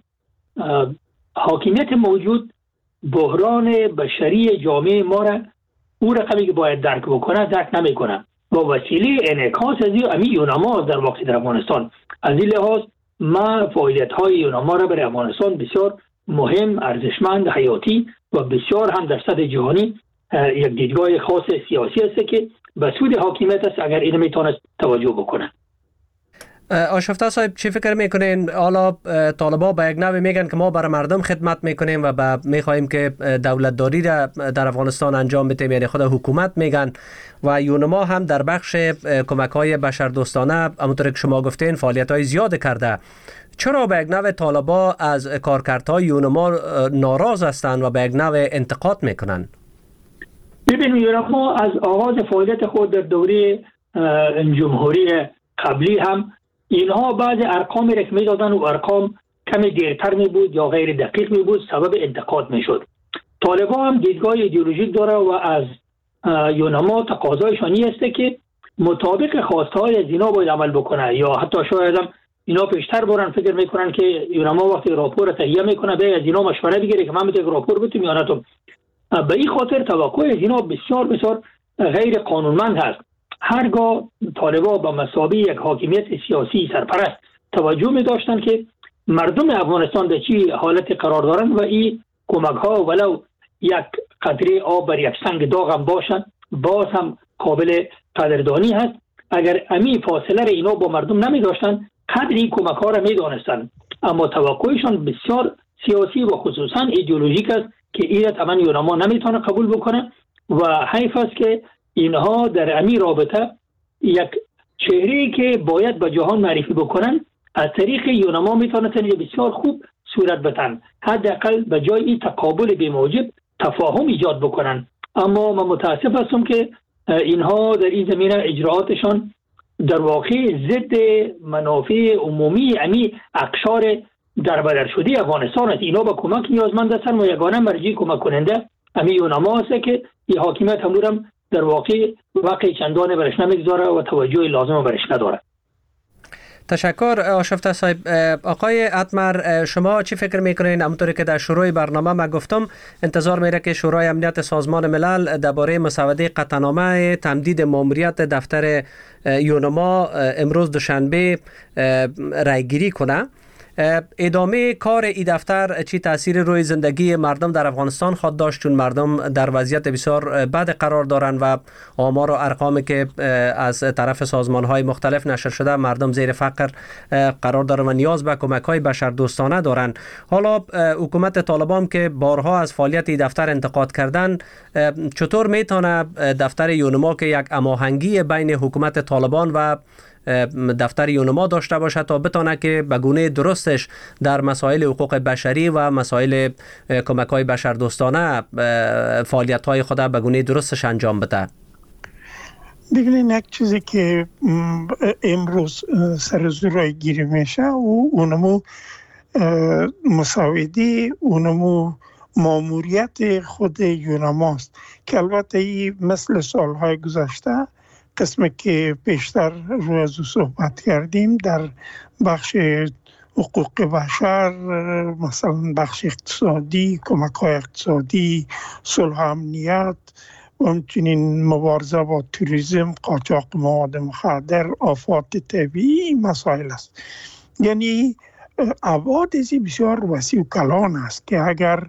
حاکمیت موجود بحران بشری جامعه ما را او رقمی که باید درک بکنه درک نمیکنه و وسیله انعکاس از این یونما در واقع در افغانستان. از این لحاظ ما فعالیت های یونما را برای افغانستان بسیار مهم، ارزشمند، حیاتی و بسیار هم در سطح جهانی یک دیدگاه خاص سیاسی است که به سود حاکمیت است اگر این میتونست توجه بکنه. آشفته صاحب چی فکر میکنین؟ حالا طالبا به یک نوع میگن که ما برای مردم خدمت میکنیم و با میخواهیم که دولتداری را در افغانستان انجام بدیم، یعنی خود حکومت میگن، و یونما هم در بخش کمک های بشردوستانه همونطور که شما گفتین فعالیت های زیاد کرده. چرا به یک نوع طالبا از کارکردهای یونما ناراض هستند و به یک نوع انتقاد میکنن؟ ببینید یونما از آغاز فعالیت خود در دوره جمهوری قبلی هم اینها بعض ارقامی را که می دادن و ارقام کمی دیرتر می بود یا غیر دقیق می بود سبب انتقاد می شد. طالبان هم دیدگاه ایدئولوژیک داره و از یونما تقاضایشان این است که مطابق خواسته های از اینا باید عمل بکنه یا حتی شاید هم اینا پیشتر برن فکر میکنن که یونما وقتی راپور تهیه میکنه به از اینا مشوره بگیره که من میتونم راپور بتونم یا نتونم. به این خاطر توقع از اینا بسیار بسیار غیر قانونمند هست. هرگاه طالبا به مثابه یک حاکمیت سیاسی سرپرست توجه می داشتن که مردم افغانستان در چی حالت قرار دارن و این کمک ها ولو یک قطره آب بر یک سنگ داغ هم باشن باز هم قابل قدردانی هست. اگر امی فاصله را اینا با مردم نمی داشتن قدر این کمک ها را می دانستن، اما توقعشان بسیار سیاسی و خصوصا ایدئولوژیک است که این طبعا یونما نمیتونه قبول بکنه و حیف است که اینها در امی رابطه یک چهره‌ای که باید به جهان معرفی بکنن از طریق یونما میتونن بسیار خوب صورت بدن، حداقل به جای این تقابل بی‌موجب تفاهم ایجاد بکنن. اما من متاسف هستم که اینها در این زمینه اجراعاتشان در واقع ضد منافع عمومی امی اقشار در بدر شده افغانستان است. اینا به کمک نیازمند هستند و یگانه مرجع کمک کننده امی یونما است که این حاکمیت هم در واقع واقع چندانه برش نمیگذاره و توجه لازم برش نداره. تشکر آشفته صاحب. آقای اتمر شما چی فکر میکنین؟ همونطوری که در شروع برنامه ما گفتم انتظار میره که شورای امنیت سازمان ملل درباره مسوده قطعنامه تمدید ماموریت دفتر یونما امروز دوشنبه رای گیری کنه. ادامه کار این دفتر چی تاثیر روی زندگی مردم در افغانستان خواهد داشت، چون مردم در وضعیت بسیار بد قرار دارند و آمار و ارقامی که از طرف سازمان‌های مختلف نشر شده مردم زیر فقر قرار دارند و نیاز به کمک‌های بشردوستانه دارند. حالا حکومت طالبان که بارها از فعالیت این دفتر انتقاد کردن، چطور میتونه دفتر یونما که یک هماهنگی بین حکومت طالبان و دفتر یونما داشته باشه تا بتونه که به گونه درستش در مسائل حقوق بشری و مسائل کمک‌های بشردوستانه فعالیت‌های خود به گونه درستش انجام بده؟ دیگه یک چیزی که امروز سر زورای گیری میشه و اونمو مساعده، اونمو ماموریت خود یونماست که البته ای مثل سالهای گذشته قسمی که پیشتر روی از او صحبت کردیم در بخش حقوق بشر، مثلا بخش اقتصادی، کمک های اقتصادی، صلح و امنیت و همچنین مبارزه با توریسم، قاچاق مواد مخدر، آفات طبیعی مسائل است. یعنی ابعاد بسیار وسیع و کلان است که اگر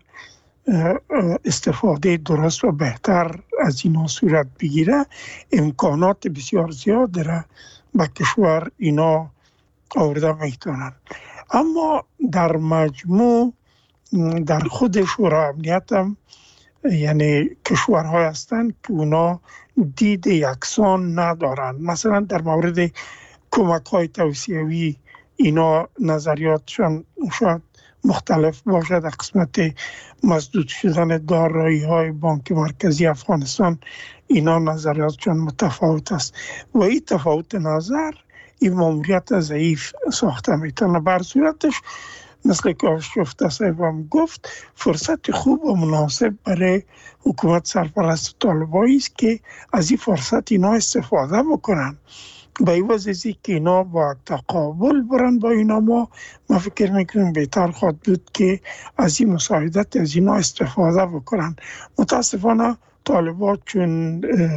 استفاده درست و بهتر از اینا صورت بگیره امکانات بسیار زیاد را به کشور اینا آورده میتونن. اما در مجموع در خود شورای امنیت هم یعنی کشورهای هستند که اونا دید یکسان ندارن. مثلا در مورد کمک های توسعوی اینا نظریاتشان شاید مختلف باشد. در قسمت مسدود شدن دارایی های بانک مرکزی افغانستان اینا نظریاتشان متفاوت است و این تفاوت نظر این ماموریت ضعیف ساخته میتونه. بر صورتش مثل که آشفته صاحبم گفت فرصت خوب و مناسب برای حکومت سرپرست طالبایی است که از این فرصت اینا استفاده بکنن. با این وضعی که اینا با تقابل برن با اینا ما ما فکر میکنیم بهتر خواهد بود که از این مساعدت از اینا استفاده بکنن. متاسفانه طالبان چون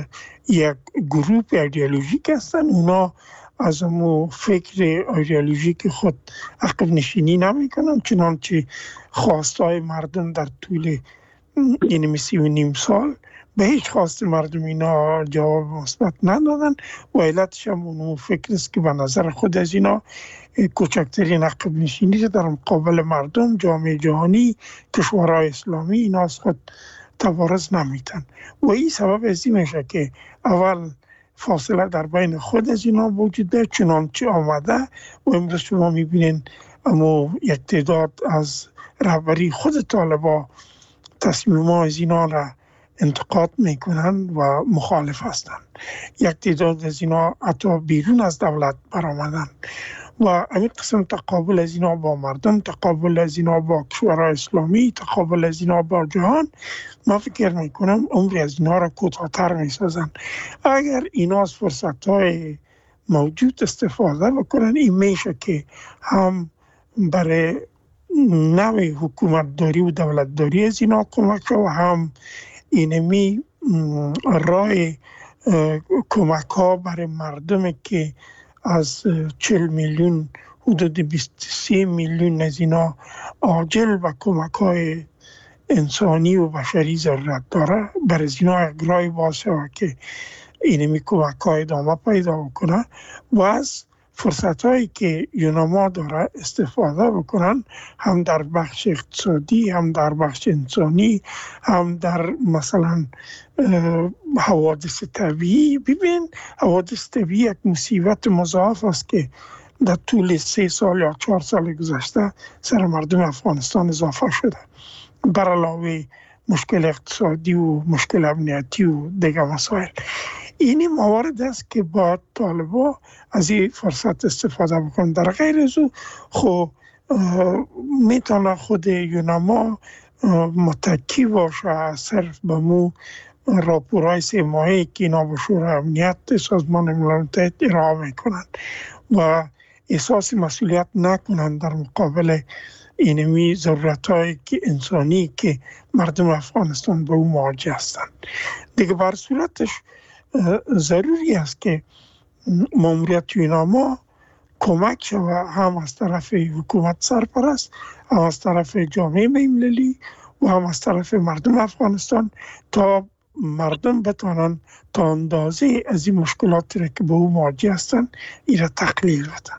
یک گروه ایدئولوژیک هستن، اونا از امو فکر ایدئولوژیک خود عقب نشینی نمی کنن، چنانچه خواستای مردم در طول این سی و نیم سال به هیچ خواست مردم اینا جواب مثبت ندادن و علتش هم اون فکر است که به نظر خود از اینا کوچکترین عقب نشینی در مقابل مردم، جامعه جهانی، کشورهای اسلامی اینا از خود تبارز نمیتن و این سبب از این میشه که اول فاصله در بین خود از اینا وجود داره چنانچه آمده و امروز شما میبینین اما یک تعداد از رهبری خود طالبا تصمیم از اینا را انتقاد میکنن و مخالف هستند. یک تعداد از اینا حتی بیرون از دولت برآمدن و این قسم تقابل از اینا با مردم، تقابل از اینا با کشورهای اسلامی، تقابل از اینا با جهان، ما فکر میکنم عمری از اینا را کوتاه‌تر میسازن. اگر اینا از فرصت‌های موجود استفاده بکنن این میشه که هم برای نوع حکومت داری و دولت داری از اینا کمک و هم اینمی راه کمک ها برای مردم که از چهل میلیون حدود بیست و سه میلیون از اینا عاجل و کمک های انسانی و بشری ضرورت داره برای اینا یک راه باشه و که اینمی کمک های ادامه پیدا بکنه و از فرصت هایی که یونما داره استفاده بکنن، هم در بخش اقتصادی، هم در بخش انسانی، هم در مثلا حوادث طبیعی. ببین حوادث طبیعی یک مصیبت مضاعف است که در طول سه سال یا چهار سال گذشته سر مردم افغانستان اضافه شده، بر علاوه مشکل اقتصادی و مشکل امنیتی و دیگر مسائل. این موارد است که با طالبا از این فرصت استفاده بکنن. در غیر از او خب میتونه خود یونما متکی باشه صرف به مو راپورهای سه ماهی که اینا به شورای امنیت سازمان ملل متحد ارائه میکنن و احساس مسئولیت نکنن در مقابل اینمی ضرورت‌های که انسانی که مردم افغانستان به او مواجه هستند. دیگه بر صورتش ضروری است که ماموریت یونما کمک شود، هم از طرف حکومت سرپرست، هم از طرف جامعه ملی و هم از طرف مردم افغانستان، تا مردم بتوانند تا اندازه از این مشکلاتی که با او مواجه هستند ایره تقلیل بدن.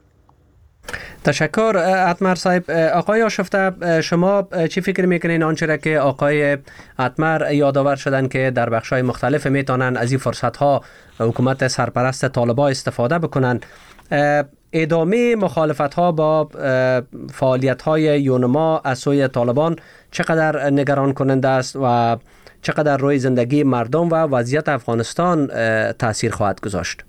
تشکر اتمر صاحب. آقای آشفته، شما چی فکر میکنین آنچه را که آقای اتمر یادآور شدن که در بخش‌های مختلف میتونن از این فرصت‌ها حکومت سرپرست طالبان استفاده بکنن؟ ادامه مخالفت‌ها با فعالیت‌های یونما از سوی طالبان چقدر نگران کننده است و چقدر روی زندگی مردم و وضعیت افغانستان تاثیر خواهد گذاشت؟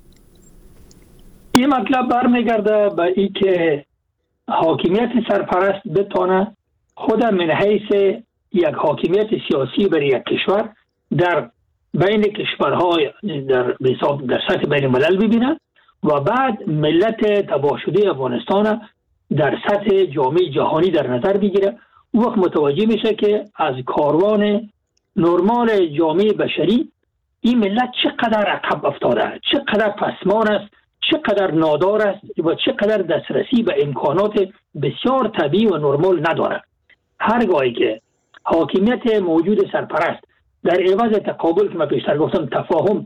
این مطلب برمیگرده به این که حاکمیت سرپرست بتونه خود من حیث یک حاکمیت سیاسی برای یک کشور در بین کشورهای در در سطح بین الملل ببینه و بعد ملت تباه شده افغانستان در سطح جامعه جهانی در نظر بگیره. او وقت متوجه میشه که از کاروان نرمال جامعه بشری این ملت چقدر عقب افتاده، چقدر پسمان است، چقدر نادار است و چقدر دسترسی به امکانات بسیار طبیعی و نرمال نداره. هرگاهی که حاکمیت موجود سرپرست در عوض تقابل که من پیشتر گفتم تفاهم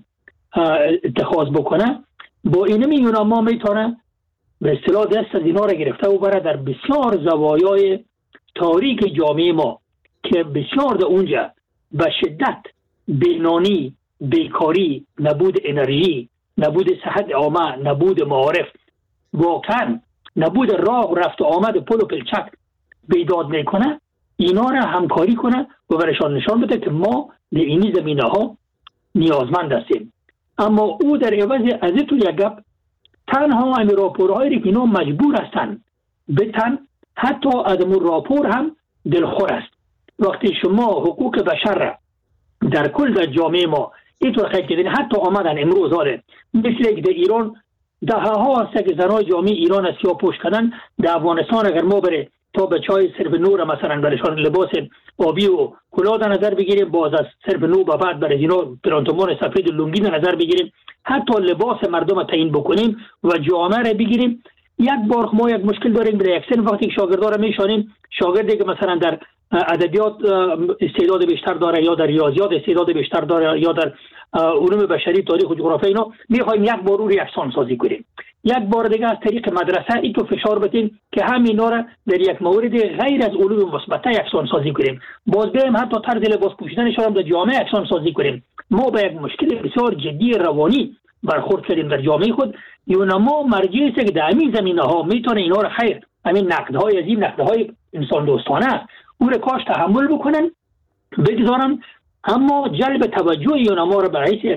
اتخاذ بکنه، با اینمی یونما میتونه به اصطلاح دست از اینا را گرفته و بره در بسیار زوایای تاریک جامعه ما که بسیار در اونجا به شدت بینانی، بیکاری، نبود انرژی، نبود صحت عامه، نبود معارف، واقعا نبود راه رفت و آمد پل و پلچک بیداد میکنه، اینا را همکاری کنه و برشان نشان بده که ما در اینی زمینه ها نیازمند هستیم. اما او در عوض از تو یک گپ تنها همین راپورهایی که اینا مجبور هستن بتن، حتی از اون راپور هم دلخور است. وقتی شما حقوق بشر را در کل در جامعه ما اینطور خیلی کردین، حتی آمدن امروز آره مثل که در ایران ده ها هست که زنای جامعه ایران از سیاه پوش کردن، در افغانستان اگر ما بره تا بچه های صرف نور مثلا برشان لباس آبی و کلاه در نظر بگیریم، باز از صرف نور به بعد برای اینا پرانتمان سفید و لنگی در نظر بگیریم، حتی لباس مردم را تعیین بکنیم و جامعه را بگیریم. یک بار ما یک مشکل داریم برای یک سن وقتی شاگردا را میشانیم، شاگردی که مثلا در ادبیات استعداد بیشتر داره یا در ریاضیات استعداد بیشتر داره یا در علوم بشری، تاریخ و جغرافیا، اینا میخوایم یک بار رو یکسان سازی کنیم. یک بار دیگه از طریق مدرسه ای تو فشار بدیم که همینا را در یک مورد غیر از علوم مثبت یکسان سازی کنیم. باز بریم حتی طرز لباس پوشیدنشون هم در جامعه یکسان سازی کنیم. ما به یک مشکل بسیار جدی روانی برخورد کردیم در جامعه خود. یونما مرجعی است که در همین زمینه ها میتونه اینا را خیر، همین نقدهای از این نقدهای انسان دوستانه است، او را کاش تحمل بکنن بگذارن، اما جلب توجه یونما را برای یک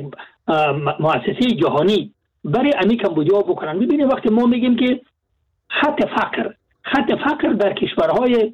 مؤسسه جهانی برای امی کمبودیا بکنن. ببینید وقتی ما میگیم که خط فقر خط فقر در کشورهای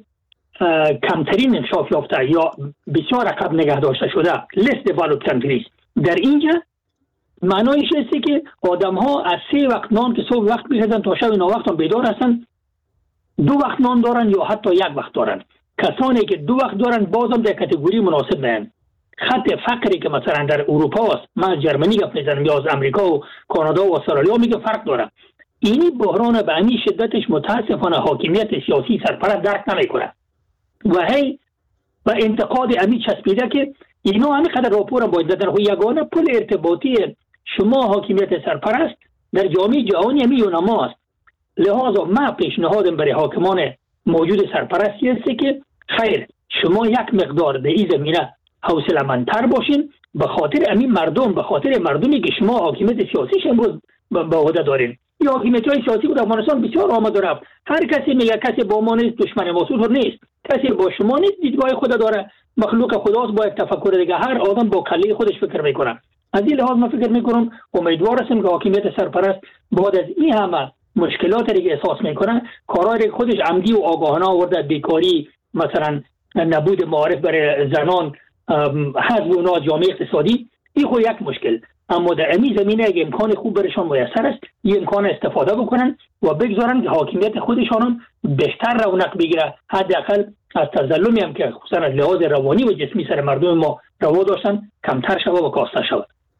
کمترین انکشاف یافته یا بسیار عقب نگه داشته شده less developed countries، در اینجا معنایش است که آدم ها از سه وقت نان که صبح وقت میخوردن تا شب ناوقت هم بیدار هستن، دو وقت نان دارن یا حتی یک وقت دارن. کسانی که دو وقت دارن بازم در کاتگوری مناسب نه. خط فقری که مثلا در اروپا است، من از جرمنی گپ میزنم یا از امریکا و کانادا و استرالیا میگه فرق داره. اینی بحران به همین شدتش متاسفانه حاکمیت سیاسی سرپرست درک نمیکنه و هی و انتقاد امی چسبیده که اینا همینقدر راپور باید دادن. خو یگانه پل ارتباطی شما حاکمیت سرپرست در جامعه جهانی همی یونما است. لحاظا ما پیشنهادم برای حاکمان موجود سرپرستی است که خیر شما یک مقدار در این زمینه حوصله‌مندتر باشین، به خاطر همین مردم، به خاطر مردمی که شما حاکمیت سیاسیش امروز به عهده دارین. یا حاکمیت‌های سیاسی که در افغانستان بسیار آمد و رفت، هر کسی میگه کسی با ما نیست دشمن ما نیست، کسی با شما نیست دیدگاه خود داره، مخلوق خداست با یک تفکر دیگه، هر آدم با کله خودش فکر میکنه. از این لحاظ من فکر میکنم امیدوار هستم که حاکمیت سرپرست بعد از این همه مشکلاتی که احساس میکنه کارهای خودش عمدی و آگاهانه آورده، بیکاری مثلا، نبود معارف برای زنان، حذف اونا جامعه اقتصادی، این خود یک مشکل. اما در این زمینه اگه امکان خوب برشان میسر است، این امکان استفاده بکنن و بگذارن که حاکمیت خودشان هم بهتر رونق بگیره، حداقل از تظلمی هم که خصوصا از لحاظ روانی و جسمی سر مردم ما روا داشتن کمتر شود و کاسته شود.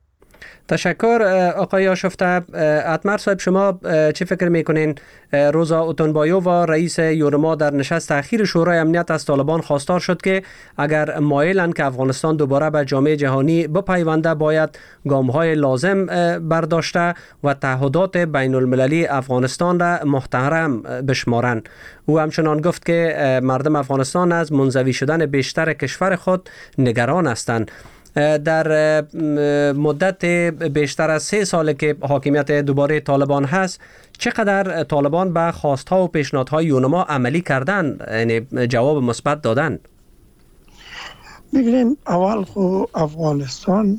تشکر آقای آشفته. اتمر صاحب، شما چه فکر میکنین؟ روزا اوتونبایوف رئیس یونما در نشست اخیر شورای امنیت از طالبان خواستار شد که اگر مایلند که افغانستان دوباره به جامعه جهانی بپیونده باید گام‌های لازم برداشته و تعهدات بین المللی افغانستان را محترم بشمارند. او همچنان گفت که مردم افغانستان از منزوی شدن بیشتر کشور خود نگران هستند. در مدت بیشتر از سه سال که حاکمیت دوباره طالبان هست، چقدر طالبان به خواستها و پیشنهادهای یونما عملی کردن، یعنی جواب مثبت دادن؟ ببینید، اول خو افغانستان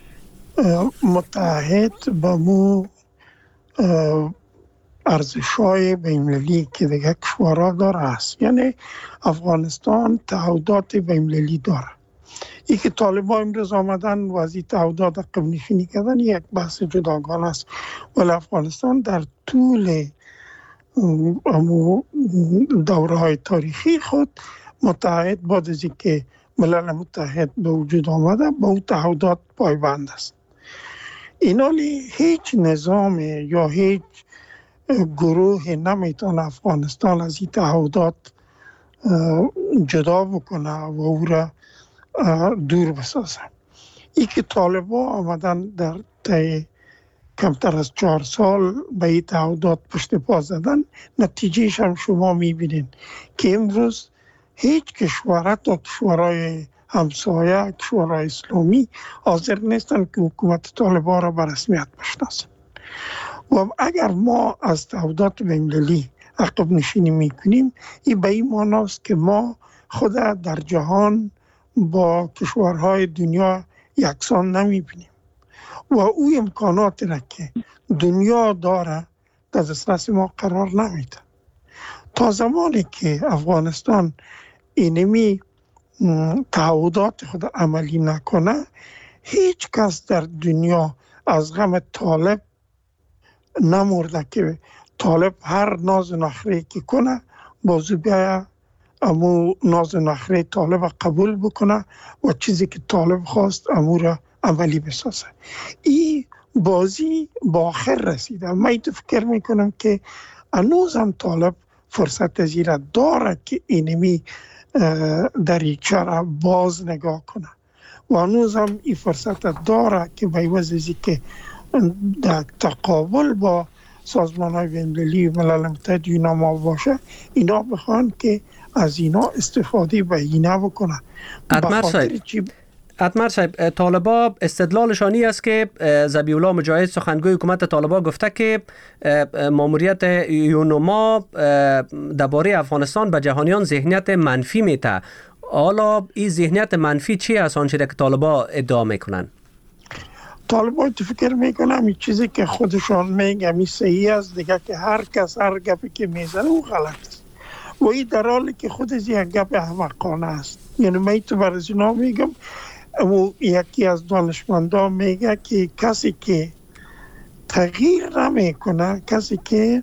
متحد با مو ارزش‌های بین‌المللی که دیگه کشورها داره است. یعنی افغانستان تعهدات بین‌المللی داره. ای که طالبان امروز آمدن و از این تعهدات عقب نشینی کردن یک بحث جداگانه است، ولی افغانستان در طول دوره‌های تاریخی خود متحد بعد از اینکه ملل متحد به وجود آمده با اون تعهدات پایبند است. اینالی هیچ نظام یا هیچ گروه نمیتونه افغانستان از این تعهدات جدا بکنه و او را دور بسازه. ای که طالبان آمدن در طی کمتر از چهار سال به این تعهدات پشت پا زدن، نتیجهش هم شما میبینین که امروز هیچ کشور، تا کشورهای همسایه، کشورهای اسلامی حاضر نیستن که حکومت طالبان را به رسمیت بشناسن. و اگر ما از تعهدات بین‌المللی عقب نشینی میکنیم، این به این معناست که ما خود در جهان با کشورهای دنیا یکسان نمیبینیم و او امکانات را که دنیا داره در دسترس ما قرار نمیده. تا زمانی که افغانستان اینمی تعهدات خود عملی نکنه، هیچ کس در دنیا از غم طالب نمورده که طالب هر ناز نخری که کنه بازو بیایه امو ناز نخری طالب قبول بکنه و چیزی که طالب خواست امو را عملی بسازه. این بازی با آخر رسیده. من تو فکر میکنم که هنوز هم طالب فرصت زیره داره که اینمی دریچه را باز نگاه کنه و هنوز هم این فرصت داره که به وجهی که در تقابل با سازمان های بین‌المللی و ملل متحد یونما باشه، اینا بخوان که از اینا استفاده بهینه بکنن. اتمر صاحب اتمر صاحب طالبا استدلالشانی است که ذبیح الله مجاهد سخنگوی حکومت طالبا گفته که ماموریت یونما درباره افغانستان به جهانیان ذهنیت منفی میده. حالا این ذهنیت منفی چی است آنچه که طالبا ادعا میکنن؟ طالبان تو فکر میکنم این چیزی که خودشان میگن می صحیح است، دیگه که هر کس هر گپی که میزنه او غلط است و این در حالی که خودش یک گپ احمقانه است. یعنی من تو برای اینا میگم، و یکی از دانشمندان میگه که کسی که تغییر نمیکنه، کسی که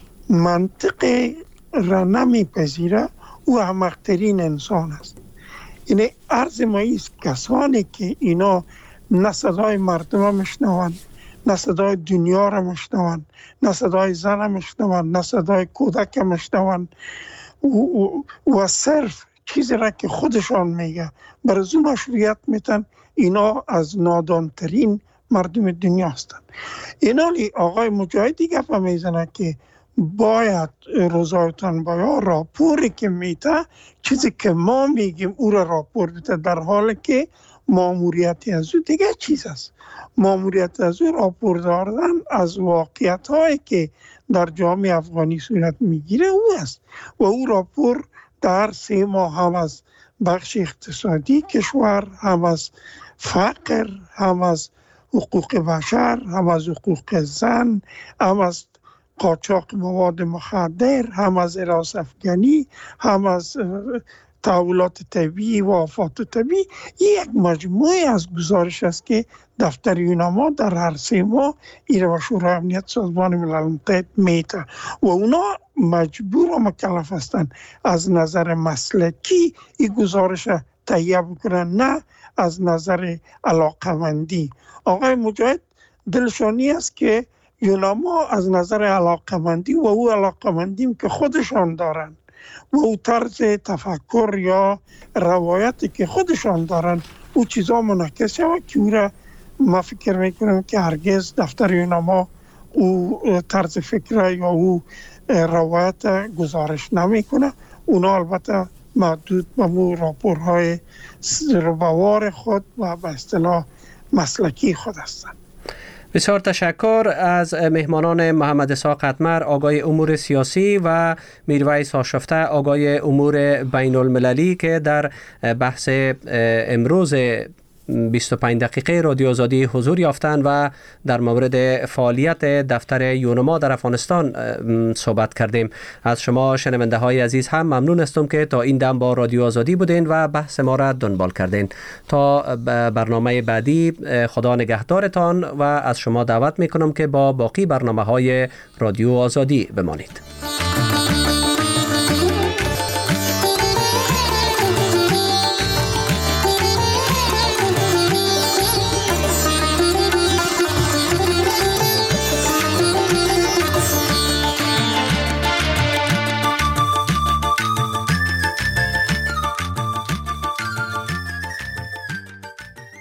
منطق را نمیپذیره، او احمقترین انسان است. یعنی عرض ما ایست کسانی که اینا نه صدای مردم را مشنون، نه صدای دنیا را مشنون، نه صدای زن را مشنون، نه صدای کودک را مشنون و, و, و صرف چیزی را که خودشان میگه برای او مشروعیت میتن، اینا از نادانترین مردم دنیا هستند. اینالی آقای مجاهدی گفت میزنه که باید روزایتان باید راپوری که میته چیزی که ما میگیم او را راپور بیته، در حالی که ماموریتی از او دیگه چیز است. ماموریت از او راپور دادن از واقعیت هایی که در جامعه افغانی صورت میگیره او است و او راپور در سه ماه هم از بخش اقتصادی کشور، هم از فقر، هم از حقوق بشر، هم از حقوق زن، هم از قاچاق مواد مخدر، هم از حراس افغانی، هم از تحولات طبیعی و آفات طبیعی. یک مجموعه از گزارش است که دفتر یونما در هر سه ماه ایره و شورای امنیت سازمان ملل متحد میته و اونا مجبور و مکلف هستند از نظر مسلکی این گزارش تهیه بکنن، نه از نظر علاقمندی. آقای مجاهد دلشانی است که یوناما از نظر علاقمندی و او علاقمندیم که خودشان دارن و او طرز تفکر یا روایتی که خودشان دارن او چیزا منعکس شود که او را ما فکر میکنم که هرگز دفتر یوناما او طرز فکر یا او روایت گزارش نمیکنه. اونا البته محدود به مو راپورهای روبوار خود و به اصطلاح مسلکی خود هستند. بسیار تشکر از مهمانان محمد اسحاق اتمر آگای امور سیاسی و میرویس آشفته آگای امور بین المللی که در بحث امروز بیست و پنج دقیقه رادیو آزادی حضور یافتند و در مورد فعالیت دفتر یونما در افغانستان صحبت کردیم. از شما شنونده های عزیز هم ممنون هستم که تا این دم با رادیو آزادی بودین و بحث ما را دنبال کردین. تا برنامه بعدی خدا نگهدارتان و از شما دعوت میکنم که با باقی برنامه های رادیو آزادی بمانید.